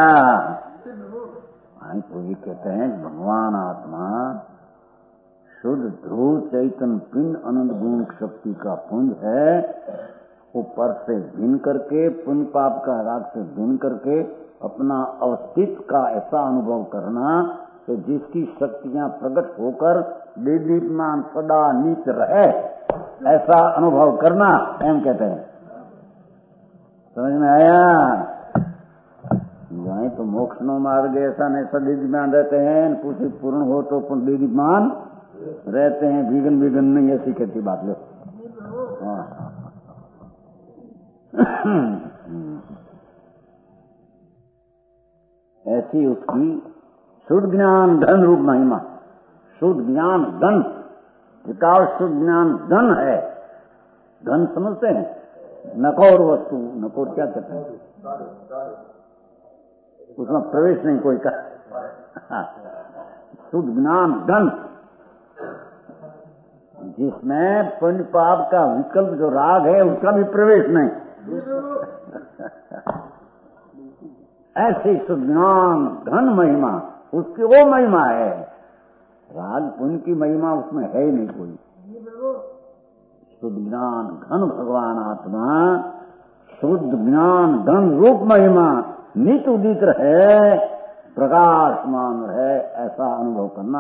तो ये कहते हैं भगवान आत्मा शुद्ध ध्रुव चैतन्य पिंड अनंत गुण शक्ति का पुंज है। ऊपर से भिन्न करके पुण्य पाप का राग से भिन्न करके अपना अस्तित्व का ऐसा अनुभव करना कि जिसकी शक्तियां प्रकट होकर दीदीपमान सदा नीत रहे, ऐसा अनुभव करना एम कहते हैं। समझ में आया? जाए तो मोक्ष नो मार्ग ऐसा नहीं सब दीदीपमान रहते हैं, कुछ पूर्ण हो तो दीदीपमान रहते हैं, विघन विघन नहीं, ऐसी कहती बात लो। ऐसी उसकी शुद्ध ज्ञान धन रूप महिमा, शुद्ध ज्ञान धन, विकास शुद्ध ज्ञान धन है। धन समझते हैं? नकोर वस्तु, नकोर क्या कहते हैं? उसमें प्रवेश नहीं कोई का। शुद्ध ज्ञान धन, जिसमें पुण्य पाप का विकल्प जो राग है उसका भी प्रवेश नहीं। ऐसी शुद्ध ज्ञान घन महिमा, उसकी वो महिमा है। राग पुण्य की महिमा उसमें है ही नहीं कोई। शुद्ध ज्ञान घन भगवान आत्मा, शुद्ध ज्ञान घन रूप महिमा नित उदित रहे, प्रकाशमान रहे, ऐसा अनुभव करना।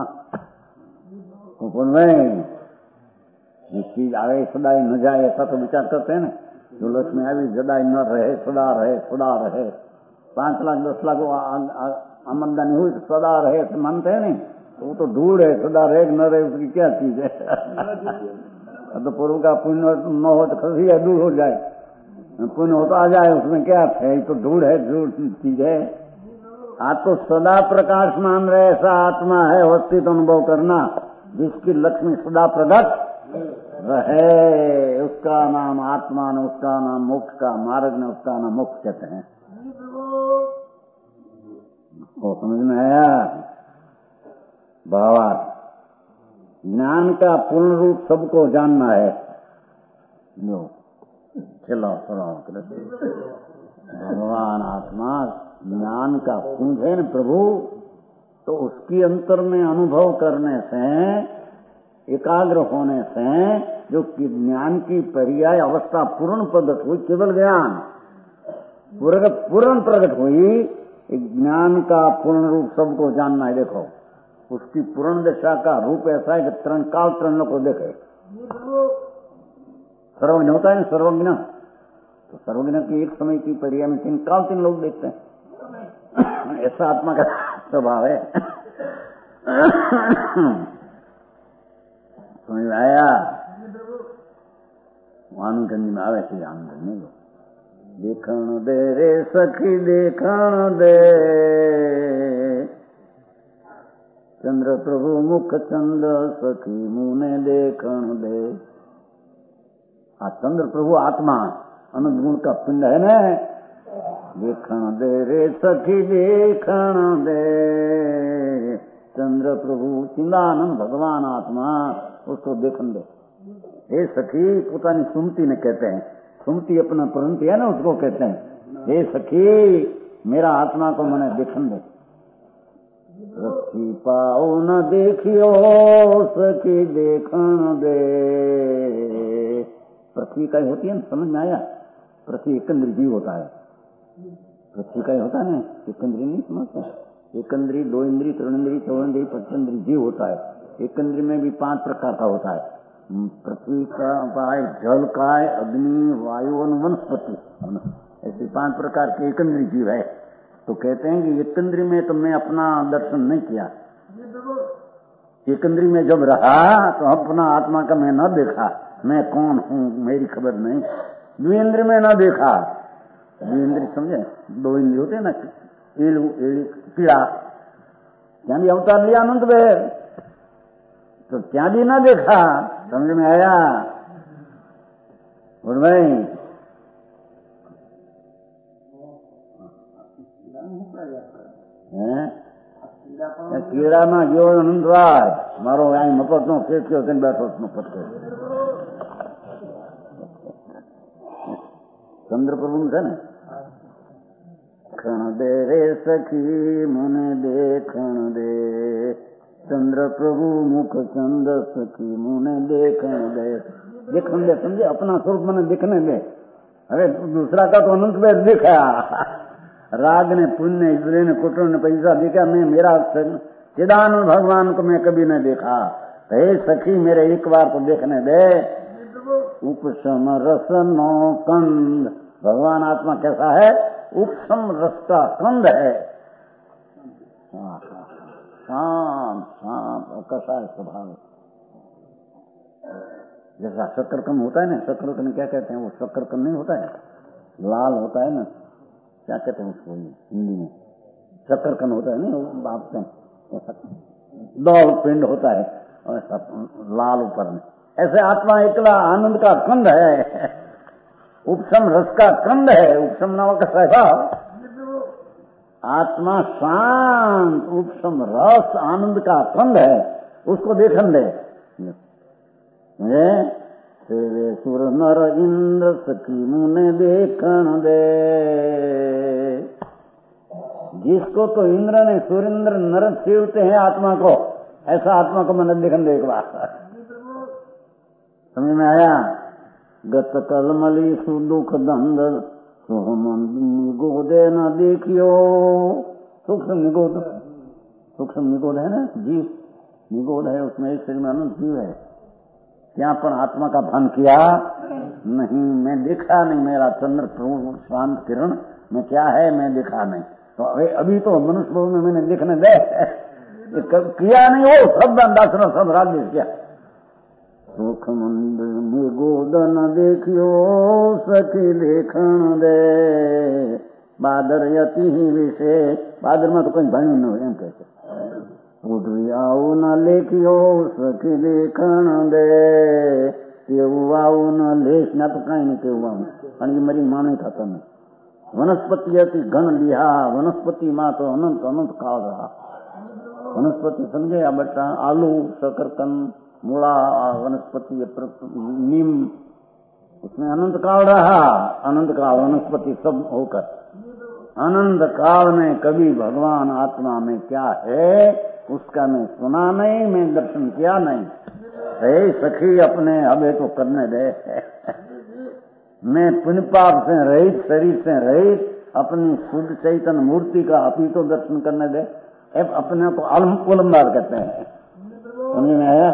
ये चीज आवे सदाई न जाए ऐसा तो विचार करते हैं ना। जो लक्ष्मी आई सदाई न रहे, सदा रहे, सदा रहे। 5 लाख 10 लाख आमदनी हुई तो सदा रहे तो मानते हैं नहीं, तो वो तो धूल है, सदा रहे न रहे उसकी क्या चीज है। तो पूर्व का पुण्य न हो तो खसी है, दूर हो जाए, पुण्य हो तो आ जाए, उसमें क्या है? तो धूल है, धूल चीज है। आज तो सदा प्रकाशमान रहे, ऐसा आत्मा है अवस्थित अनुभव करना, जिसकी लक्ष्मी सदा प्रगट रहे, उसका नाम आत्मा ने, उसका नाम मोक्ष का मार्ग ने, उसका नाम मोक्ष कहते हैं। तो समझ में आया? भावार्थ ज्ञान का पूर्ण रूप सबको जानना है। जो चलो भगवान आत्मा ज्ञान का पुंज है न प्रभु, तो उसकी अंतर में अनुभव करने से, एकाग्र होने से, जो कि ज्ञान की पर्याय अवस्था पूर्ण प्रकट हुई, केवल ज्ञान पूर्ण प्रकट हुई, ज्ञान का पूर्ण रूप सबको जानना है। देखो उसकी पूर्ण दशा का रूप ऐसा है कि तरण काल तरण को देखे। सर्वज्ञ होता है ना, सर्वज्ञ, तो सर्वज्ञ की एक समय की पर्याय में 3 काल 3 लोग देखते हैं। ऐसा आत्मा का स्वभाव है। समझ आया? आनंद में आवे थे, आनंद नहीं हो। देखण दे रे सखी देखण दे, चंद्र प्रभु मुख चंद्र सखी मुने देखण दे। चंद्र प्रभु आत्मा अनंत गुण का पिंड है न। देखण दे रे सखी देखण दे, चंद्र प्रभु चिंदानंद भगवान आत्मा, उसको देखण दे। हे सखी पोतानी सुमती ने कहते हैं, सुमती अपना प्रणति है ना, उसको कहते हैं हे सखी मेरा आत्मा को मैंने देखन दे। रखी पाओ न देखियो सखी देखन दे। पृथ्वी का ही होती है ना, समझ में आया? पृथ्वी एकंद्री जीव होता है। पृथ्वी का ही होता है ना, एकंद्री नहीं समझते? एकंद्री, 2 इंद्री, 3 इंद्री, 4 इंद्री, 5 इंद्री जीव होता है। एकंद्री में भी 5 प्रकार का होता है। पृथ्वी का है, जल का है, अग्नि, वायु और वनस्पति, ऐसे 5 प्रकार के एकंद्री जीव है। तो कहते हैं कि एकंद्री में तो मैं अपना दर्शन नहीं किया, एकंद्री में जब रहा तो अपना आत्मा का मैं न देखा, मैं कौन हूँ मेरी खबर नहीं। द्विइंद्रिय में न देखा, द्विइंद्रिय समझे, 2 इंद्रिय होते हैं ना, कीड़ा, क्या भी अवतार लिया अनंत में, तो क्या भी ना देखा। समझ में आया? और भाई કીડામાં ગયો અનંતવાર મારો અહીં મફતનો ખેંચ્યો તેને બેઠો મફત ચંદ્રપ્રભુ છે ને ખણ દે રે સખી મને દેખણ દે चंद्रप्रभु मुख चंद सखी मुने देखने दे। देखने दे समझे, अपना स्वरूप मैंने देखने दे। अरे दूसरा का तो अनंत में देखा, राग ने पुण्य इसलिए ने कुटुंब ने पैसा देखा, मैं मेरा चिदानंद भगवान को मैं कभी नहीं देखा। हे सखी मेरे एक बार तो देखने दे। उपशम रसनो कंद, भगवान आत्मा कैसा है? उपशम रस का कंद है, शांत शांत और कैसा है स्वभाव। जैसा शक्करकंद होता है ना, शक्करकंद क्या कहते हैं? वो शक्करकंद नहीं होता है, लाल होता है ना, क्या कहते हैं उसको हिंदी में? शक्करकंद होता है नहीं, वो बाप दौड़ पिंड होता है और ऐसा लाल ऊपर में। ऐसे आत्मा एकला आनंद का कंद है, उपशम रस का कंद है। उपशम नाम का स्वभाव, आत्मा शांत उपशम रस आनंद का कंद है, उसको देखन दे। तेरे सुर नर इंद्र सखी मुने देखन दे। जिसको तो इंद्र ने सुरेंद्र नर सेवते हैं आत्मा को, ऐसा आत्मा को मैंने देखन दे एक बार। समझ में आया? गत कलमली सुदुख दंद निगोदे न देखियो। सूक्ष्म निगोद, सूक्ष्म निगोद है ना, जीव निगोद है, उसमें एक शरीर में अनंत जीव है। क्या पर आत्मा का भान किया नहीं? मैं देखा नहीं, मेरा चंद्र प्रभु शांत किरण में क्या है मैं देखा नहीं। तो अभी तो मनुष्य भाव में मैंने देखने दे, किया नहीं वो सब दास सब राज्य किया। सुख मंदिर में गोदन देखियो सखी देखण दे। बादर यति ही विषे, बादर में तो कोई भाई न हो एम कहते। उडरी आऊ न लेखियो सखी देखण दे। तेવું આવું ન લેશ ના તો કઈ નહીં તેવું આવું, કારણ કે મારી માને થતા નહીં। વનસ્પતિ હતી ઘન લીહા, વનસ્પતિ માં તો અનંત અનંત કાળ रहा। वनस्पति समझे? आ बटा आलू, शकरकंद, मूला, वनस्पति नीम, उसमें अनंत काल रहा। अनंत काल वनस्पति सब होकर अनंत काल में कभी भगवान आत्मा में क्या है उसका मैं सुना नहीं, मैं दर्शन किया नहीं। हे सखी अपने हमें तो करने दे। मैं पुण्य पाप से रहित, शरीर से रहित, अपनी शुद्ध चैतन्य मूर्ति का अभी तो दर्शन करने दे। अपने को उलमदार कहते हैं। समझ में आया?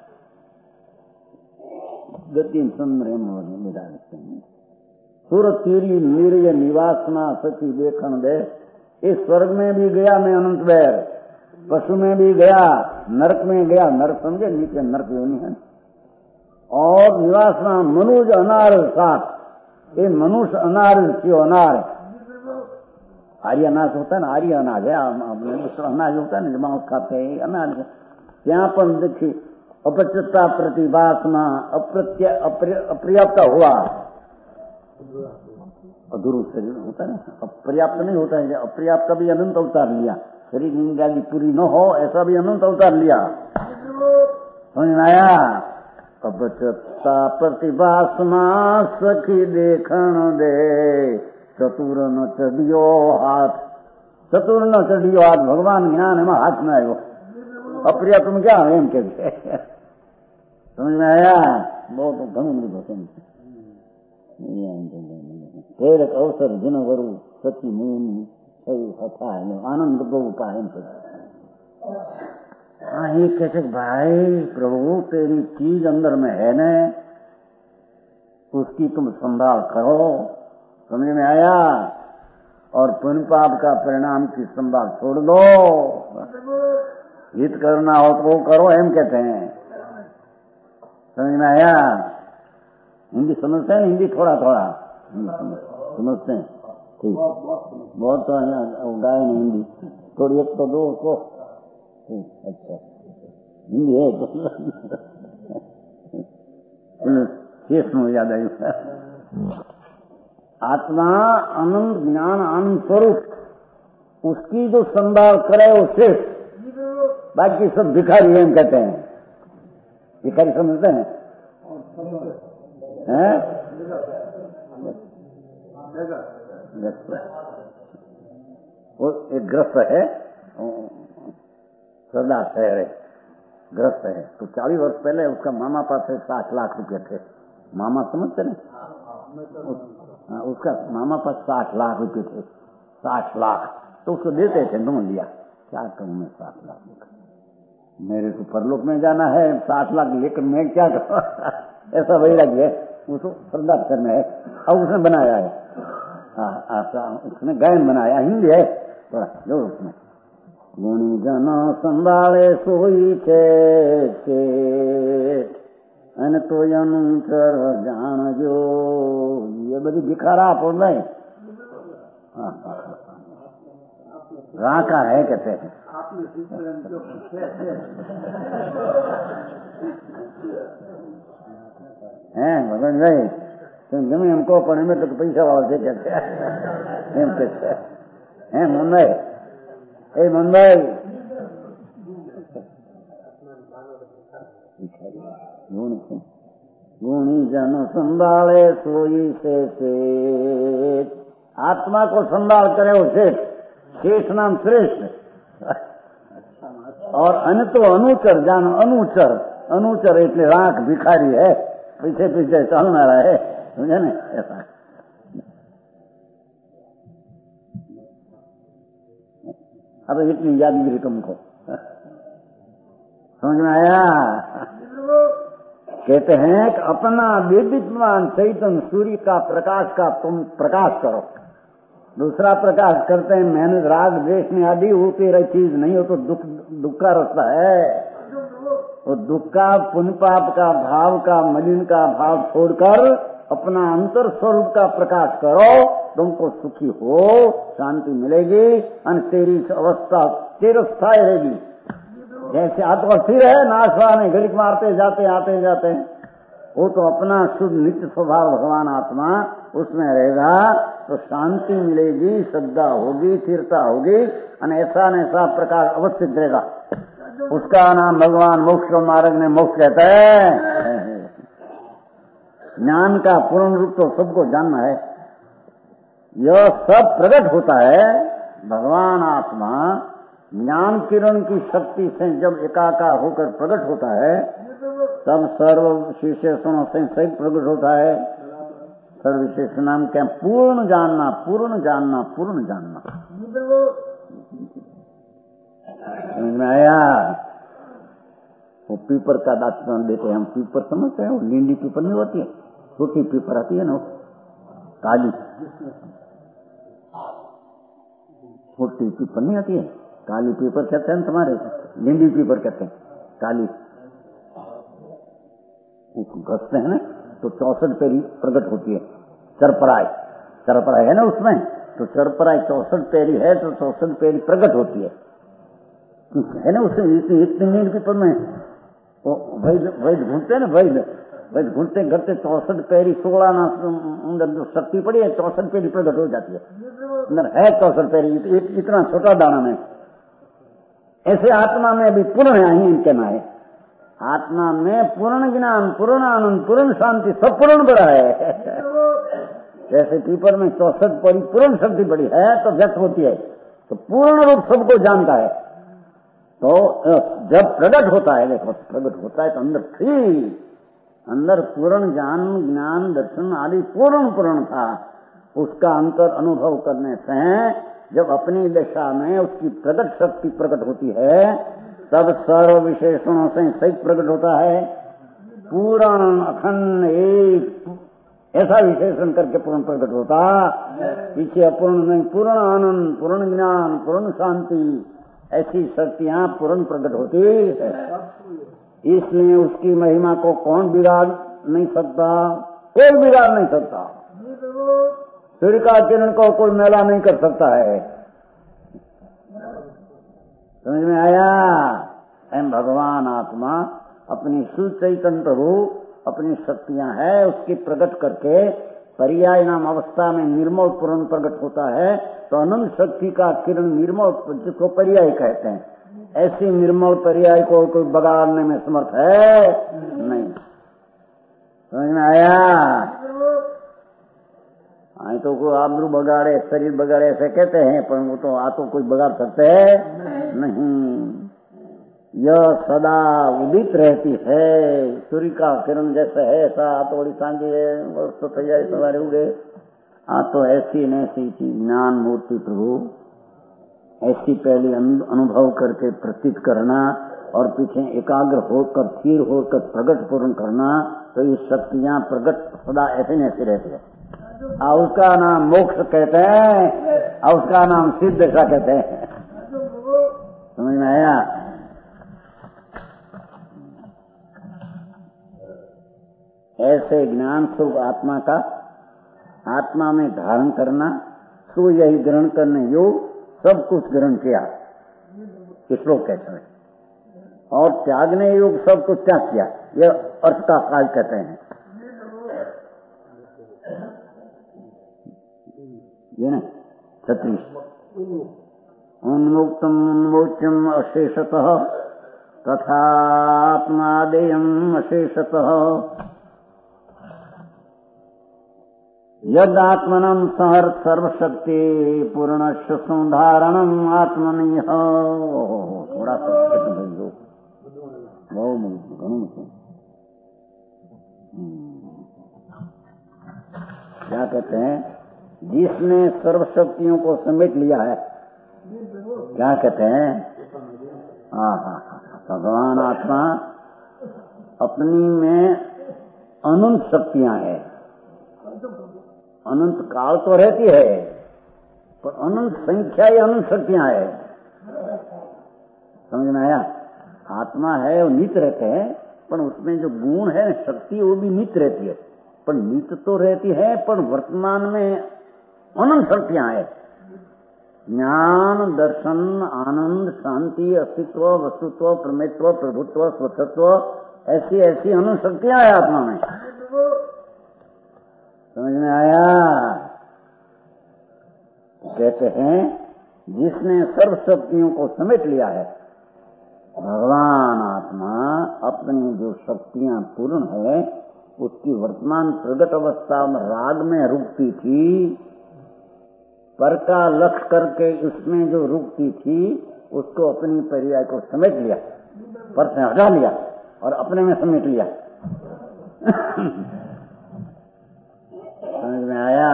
गति चंद्र मिला देते हैं। सूरत तीरी नीरिय निवासना सखी देखण दे। इस स्वर्ग में भी गया मैं अनंत बैर, पशु में भी गया, नरक में गया, नरक समझे नीचे नरक योनि है। और निवासना मनुज अनार साथ, ये मनुष्य अनार क्यों अनार? आर्य अनाज होता है ना, आर्य अनाज है, दूसरा अनाज होता है ना जो मांस खाते हैं, अनाज। यहाँ पर देखिए अपचता प्रतिभासना अपर्याप्त हुआ, अधूर शरीर होता है ना, अपर्याप्त नहीं होता है, अपर्याप्त भी अनंत अवतार लिया। शरीर नींद आदि पूरी न हो ऐसा भी अनंत अवतार लिया। समझ में आया? अपचता प्रतिभासना सखी देखण दे। चतुर न चढ़ियो हाथ, चतुर न चढ़ियो हाथ, भगवान ज्ञान में हाथ में आयो। अप्रिय तुम क्या एम के समझ में आया? बहुत घणું બધું होते हैं। फिर एक अवसर जिन वरु सची मून था आनंद प्रभु का एम के। हाँ ये कहते भाई प्रभु तेरी चीज अंदर में है न, उसकी तुम संभाल करो। समझ में आया? और पुण्य पाप का परिणाम की संभाल छोड़ दो। हित करना हो तो करो एम कहते हैं। समझ में आया? हिंदी समझते हैं? हिंदी थोड़ा थोड़ा समझते हैं? ठीक, बहुत तो गाय नहीं हिंदी, थोड़ी एक तो दो को। अच्छा हिंदी है तो शेष में याद आई। आत्मा अनंत ज्ञान आनंद स्वरूप उसकी जो संभाल करे वो शेष, बाकी सब भिखारी हैं कहते हैं। भिखारी समझते हैं? वो एक ग्रस्त है, सरदार शहर है, ग्रस्त है। तो 40 वर्ष पहले उसका मामा पास से 60 लाख रुपए थे। मामा समझते ना? उसका मामा पास 60 लाख रुपए थे। 60 लाख तो उसको देते थे, ढूंढ लिया। क्या करूं मैं 60 लाख? मेरे को परलोक में जाना है, 60 लाख लेकर मैं क्या करूं? ऐसा वैराग्य है उसको, सरदार शहर में है। अब उसने बनाया है, उसने गायन बनाया, हिंदी है थोड़ा जो उसमें। गुणी जन संभाले सोई छे अन तो अनुचर जाणजो। ये बड़ी भिखारा आपन नहीं, राका है कहते हैं। भगवान भाई तुम जमी हमको पढ़े में तो पैसा वाला से कहते हैं मुंबई। ए मुंबई गुणी जन संभाले सोई से आत्मा को संभाल करे वो शेष। शेष नाम श्रेष्ठ और अन तो अनुचर जानो। अनुचर એટલે राख भिखारी है, पीछे पीछे चलना रहे, समझे ना? ऐसा अब इतनी यादगिरी तुमको समझ में आया? कहते हैं कि अपना विद्युमान चैतन्य सूर्य का प्रकाश का तुम प्रकाश करो। दूसरा प्रकाश करते हैं मेहनत, राग द्वेष में आदि, वो तेरा चीज नहीं हो तो दुख का रास्ता है। वो दुख का, पुण्य पाप का, भाव का, मलिन का भाव छोड़कर अपना अंतर स्वरूप का प्रकाश करो, तुमको सुखी हो, शांति मिलेगी और तेरी अवस्था चिरस्थायी रहेगी। जैसे आत्मा स्थिर है, नाशवान है, घड़ीक मारते जाते आते जाते, वो तो अपना शुद्ध नित्य स्वभाव भगवान आत्मा उसमें रहेगा तो शांति मिलेगी, श्रद्धा होगी, स्थिरता होगी और ऐसा न ऐसा प्रकार अवश्य रहेगा। उसका नाम भगवान मोक्ष मार्ग में मोक्ष कहता है। ज्ञान का पूर्ण रूप तो सबको जानना है। यह सब प्रकट होता है, भगवान आत्मा ज्ञान किरण की शक्ति से जब एकाकार होकर प्रकट होता है तब सर्व विशेषणों से सहित प्रकट होता है। सर्व विशेष नाम क्या? पूर्ण जानना, पूर्ण जानना, पूर्ण जानना। समझ में आया? वो पीपर का दांत देते हैं हम, पीपर समझते हैं? वो लींडी पीपर नहीं होती है, छोटी पीपर आती है ना, काली छोटी पीपर नहीं आती है, काली पीपर कहते हैं तुम्हारे, लींडी पीपर कहते हैं काली। उसको घसते हैं ना तो 64 पेरी प्रकट होती है। चरपराय है ना उसमें, तो चरपराय 64 पेरी है तो 64 पेरी प्रकट होती है ना उसमें। इतने लींडी पीपर में वैध घूमते हैं ना, वैध घूमते घटते 64 पेरी 16 ना अंदर जो शक्ति पड़ी है 64 पेरी प्रकट हो जाती है। अंदर है 64 पेरी, इतना छोटा दाना में। ऐसे आत्मा में भी पूर्ण है, कहना है आत्मा में पूर्ण ज्ञान, पूर्ण आनंद, पूर्ण शांति, सब पूर्ण बड़ा है। जैसे पीपर में 64 पड़ी पूर्ण शक्ति बड़ी है तो व्यक्त होती है, तो पूर्ण रूप सबको जानता है। तो जब प्रकट होता है, देखो प्रकट होता है तो अंदर थी, अंदर पूर्ण ज्ञान दर्शन आदि पूर्ण था। उसका अंतर अनुभव करने से जब अपनी दशा में उसकी प्रकट शक्ति प्रकट होती है तब सर्व विशेषणों से सहित प्रकट होता है। पूर्ण अखंड एक ऐसा विशेषण करके पूर्ण प्रकट होता, पीछे अपूर्ण नहीं। पूर्ण आनंद, पूर्ण ज्ञान, पूर्ण शांति, ऐसी शक्तियां पूर्ण प्रकट होती है। इसलिए उसकी महिमा को कौन बिगाड़ नहीं सकता? कोई बिगाड़ नहीं सकता। सूर्य का किरण को कोई मेला नहीं कर सकता है। समझ में आया? एम भगवान आत्मा अपनी शुद्ध चैतन्य रूप, अपनी शक्तियां है उसकी प्रकट करके पर्याय नाम अवस्था में निर्मल पूर्ण प्रकट होता है, तो अनंत शक्ति का किरण निर्मल जिसको पर्याय कहते हैं, ऐसी निर्मल पर्याय को कोई बगाड़ने में समर्थ है नहीं। समझ में आया? आई तो कोई आबरू बगाड़े, शरीर बगाड़े ऐसे कहते हैं, पर वो तो आ तो कोई बगाड़ सकते हैं नहीं। यह सदा उदित रहती है, सूर्य का किरण जैसे है ऐसा थोड़ी सांझे तो तैयारी सवारे उगे। तो ऐसी न ऐसी चीज ज्ञान मूर्ति प्रभु ऐसी पहले अनुभव करके प्रतीत करना और पीछे एकाग्र होकर स्थिर होकर प्रगट पूर्ण करना, तो ये शक्तियां प्रगट सदा ऐसे न ऐसी रहती है। और उसका नाम मोक्ष कहते हैं और उसका नाम सिद्ध ऐसा कहते हैं। समझ में आया? ऐसे ज्ञान स्वरूप आत्मा का आत्मा में धारण करना, सो यही ग्रहण करने योग सब कुछ ग्रहण किया, श्लोक कहते हैं, और त्यागने योग सब कुछ त्याग किया, यह अर्थ का काल कहते हैं। ये ना 36 उन्मुक्तम उन्मोच्यम अशेषतः तथात्मादेयम अशेषतः यदात्मनं सहर्ष सर्वशक्ति पूर्णस्य संधारणम आत्मनि। थोड़ा सा क्या कहते हैं? जिसने सर्वशक्तियों को समेट लिया है, क्या कहते हैं? भगवान आत्मा अपनी में अनंत शक्तियां हैं। अनंत काल तो रहती है, पर अनंत संख्या ही अनंत शक्तियां है। समझ में आया? आत्मा है वो नित्य रहते हैं, पर उसमें जो गुण है शक्ति वो भी नित्य रहती है, पर नित्य तो रहती है, पर वर्तमान में अनंत शक्तियां है। ज्ञान, दर्शन, आनंद, शांति, अस्तित्व, वस्तुत्व, प्रमेयत्व, प्रभुत्व, स्वतत्व, ऐसी ऐसी अनंत शक्तियां है आत्मा में। समझ में आया? कहते हैं जिसने सर्व शक्तियों को समेट लिया है, भगवान आत्मा अपनी जो शक्तियां पूर्ण है उसकी वर्तमान प्रगट अवस्था में राग में रुकती थी, पर का लक्ष्य करके उसमें जो रुकती थी उसको अपनी पर्याय को समेट लिया, पर से हटा लिया और अपने में समेट लिया। समझ में आया?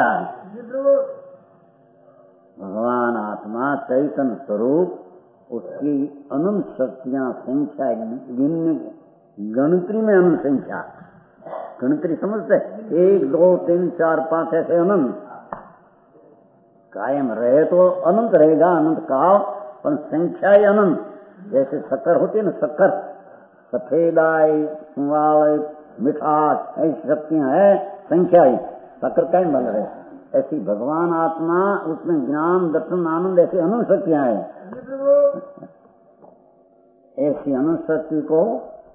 भगवान आत्मा चैतन्य स्वरूप, उसकी अनंत शक्तियां संख्या गणतरी में अनंत संख्या, गणतरी समझते? 1 2 3 4 5 ऐसे अनंत कायम रहे तो अनंत रहेगा, अनंत काल, पर संख्या ही अनंत। जैसे शक्कर होती है ना, शक्कर सफेदाई, सुवाई, मिठास, ऐसी शक्तियां है, संख्या ही शक्कर कायम बन रहे। ऐसी भगवान आत्मा, उसमें ज्ञान, दर्शन, आनंद, ऐसी अनंत शक्तियां हैं। ऐसी अनंत शक्ति को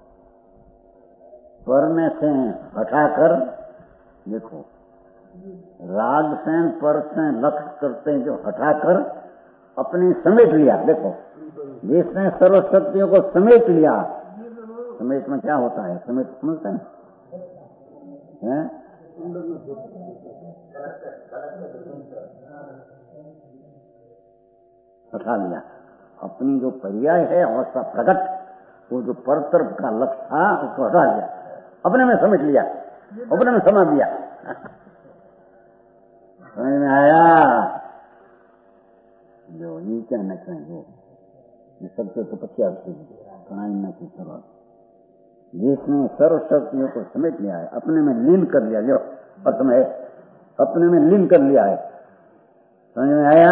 पर में से हटाकर देखो, राग से पर से लक्ष्य करते जो हटाकर अपने समेट लिया। देखो, जिसने सर्व शक्तियों को समेट लिया, समेट में क्या होता है? समेट समझते हैं? हटा लिया, अपनी जो पर्याय है अवस्था प्रकट, वो जो पर तरफ का लक्ष्य था उसको हटा लिया, अपने में समेट लिया, अपने में समा दिया। समझ में आया? जो ये कहना चाहिए सबसे तो 50 जिसने सर्व शक्तियों को समेट लिया है, अपने में लीन कर लिया, जो अर्थ में अपने में लीन कर लिया है। समझ में आया?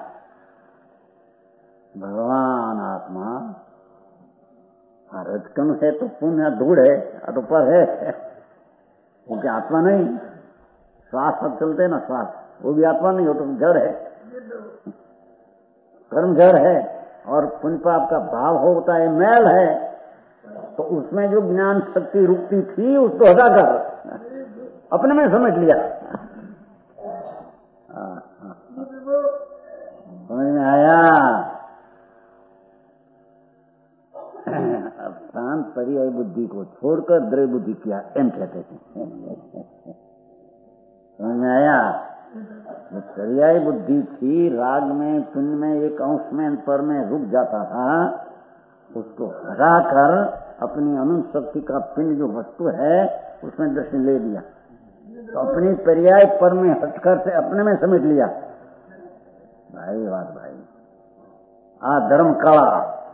भगवान आत्मा रजकन है तो पुण्य धूड़ है, तो पर है, क्योंकि आत्मा नहीं। श्वास पर चलते ना, श्वास वो भी आत्मा नहीं हो तो जड़ है, कर्म जड़ है, और पुण्य पाप का भाव होता है, मैल है। तो उसमें जो ज्ञान शक्ति रुकती थी उसको हटाकर अपने में समेट लिया। समझ में आया? अब शांत पर्याय बुद्धि को छोड़कर द्रव्य बुद्धि किया एम कहते थे। समझ में आया? जो पर्याय बुद्धि थी राग में पिंड में एक अंश में पर में रुक जाता था, उसको हटाकर अपनी अनंत शक्ति का पिंड जो वस्तु है उसमें दृष्टि ले लिया, तो अपनी पर्याय पर में हटकर से अपने में समेट लिया। भाई बात भाई आ धर्म कला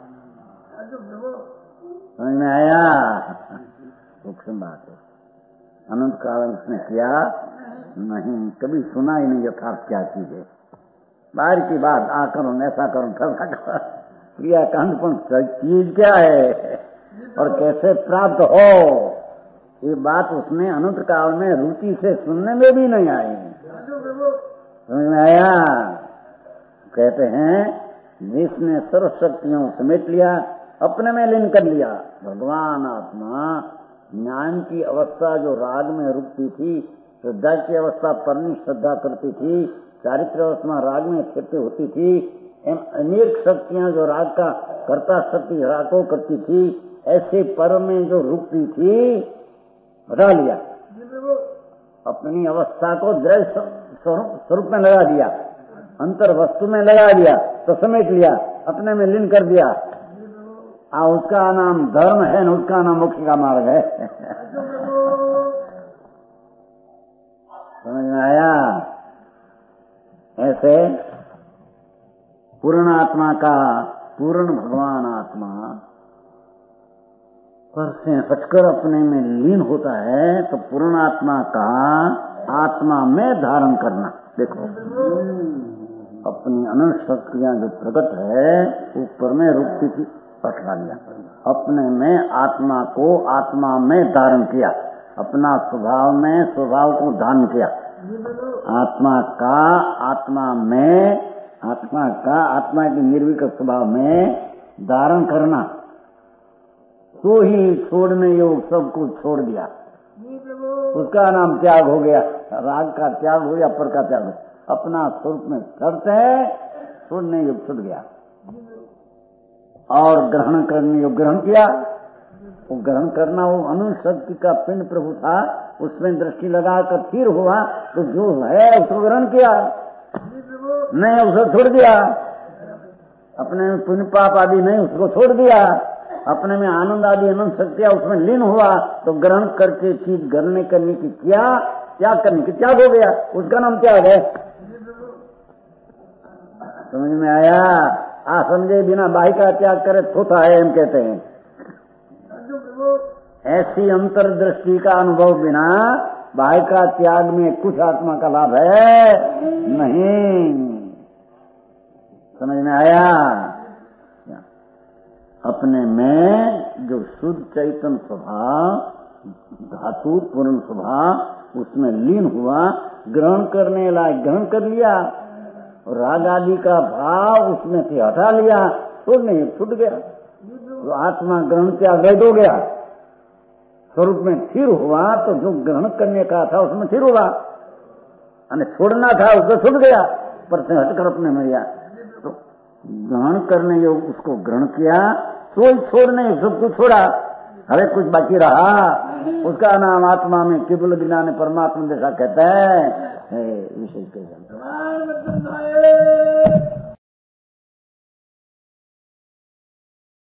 समझ में आया? सूक्ष्म बात है। अनंत काल उसने किया नहीं, कभी सुना ही नहीं यथार्थ क्या चीज है। बाहर की बात आ करो ऐसा करो ठसा करो, क्रियाकांड पर चीज क्या है और कैसे प्राप्त हो, ये बात उसने अनंत काल में रुचि से सुनने में भी नहीं आई। समझ में आया? कहते हैं जिसने सर्व शक्तियों समेट लिया, अपने में लीन कर लिया। भगवान आत्मा ज्ञान की अवस्था जो राग में रुकती थी, श्रद्धा की अवस्था परनी श्रद्धा करती थी, चारित्र अवस्था राग में स्थित होती थी, अनेक शक्तियां जो राग का कर्ता शक्ति राग को करती थी, ऐसे पर में जो रुकती थी हटा लिया। अपनी अवस्था को द्रव्य स्वरूप में लगा दिया, अंतर वस्तु में लगा दिया, तो समेट लिया, अपने में लीन कर दिया। उसका नाम धर्म है न उसका नाम मोक्ष का मार्ग है। समझ में आया? ऐसे पूर्ण आत्मा का पूर्ण भगवान आत्मा पर से हटकर अपने में लीन होता है, तो पूर्ण आत्मा का आत्मा में धारण करना। देखो अपनी अनंत शक्तियां जो प्रकट है ऊपर में रुकती थी, पकड़ा लिया, अपने में आत्मा को आत्मा में धारण किया, अपना स्वभाव में स्वभाव को धारण किया। आत्मा का आत्मा में, आत्मा का आत्मा की निर्विक स्वभाव में धारण करना, तो ही छोड़ने योग सब कुछ छोड़ दिया, उसका नाम त्याग हो गया। राग का त्याग हो या पर का त्याग हो, अपना स्वरूप में करते हैं, छोड़ने योग छूट गया। और ग्रहण करने योग ग्रहण किया, वो ग्रहण करना वो अनंत शक्ति का पिंड प्रभु था, उसमें दृष्टि लगाकर फिर हुआ, तो जो है उसको ग्रहण किया, नहीं उसको छोड़ दिया। अपने में पुण्य पाप आदि नहीं, उसको छोड़ दिया। अपने में आनंद आदि अनंत शक्तियां उसमें लीन हुआ, तो ग्रहण करके चीज ग्रहण करने की किया, त्याग करने की त्याग हो गया, उसका नाम त्याग है। समझ में आया? समझे बिना बाही का त्याग करे थोथा है, हम कहते हैं। ऐसी अंतर्दृष्टि का अनुभव बिना बाही का त्याग में कुछ आत्मा का लाभ है नहीं। समझ में आया? अपने में जो शुद्ध चैतन्य स्वभाव धातु पूर्ण स्वभाव उसमें लीन हुआ, ग्रहण करने लायक ग्रहण कर लिया, राग आदि का भाव उसमें से हटा लिया, तो नहीं छूट गया। तो आत्मा ग्रहण त्याग रहित हो गया, स्वरूप में स्थिर हुआ, तो जो ग्रहण करने का था उसमें स्थिर हुआ, और छोड़ना था उसको छूट गया, पर से हटकर अपने में गया। तो ग्रहण करने योग उसको ग्रहण किया, कोई छोड़ने सब कुछ छोड़ा, हरे कुछ बाकी रहा, उसका नाम आत्मा में केवल बिना ने परमात्मा जैसा कहता है। विशेष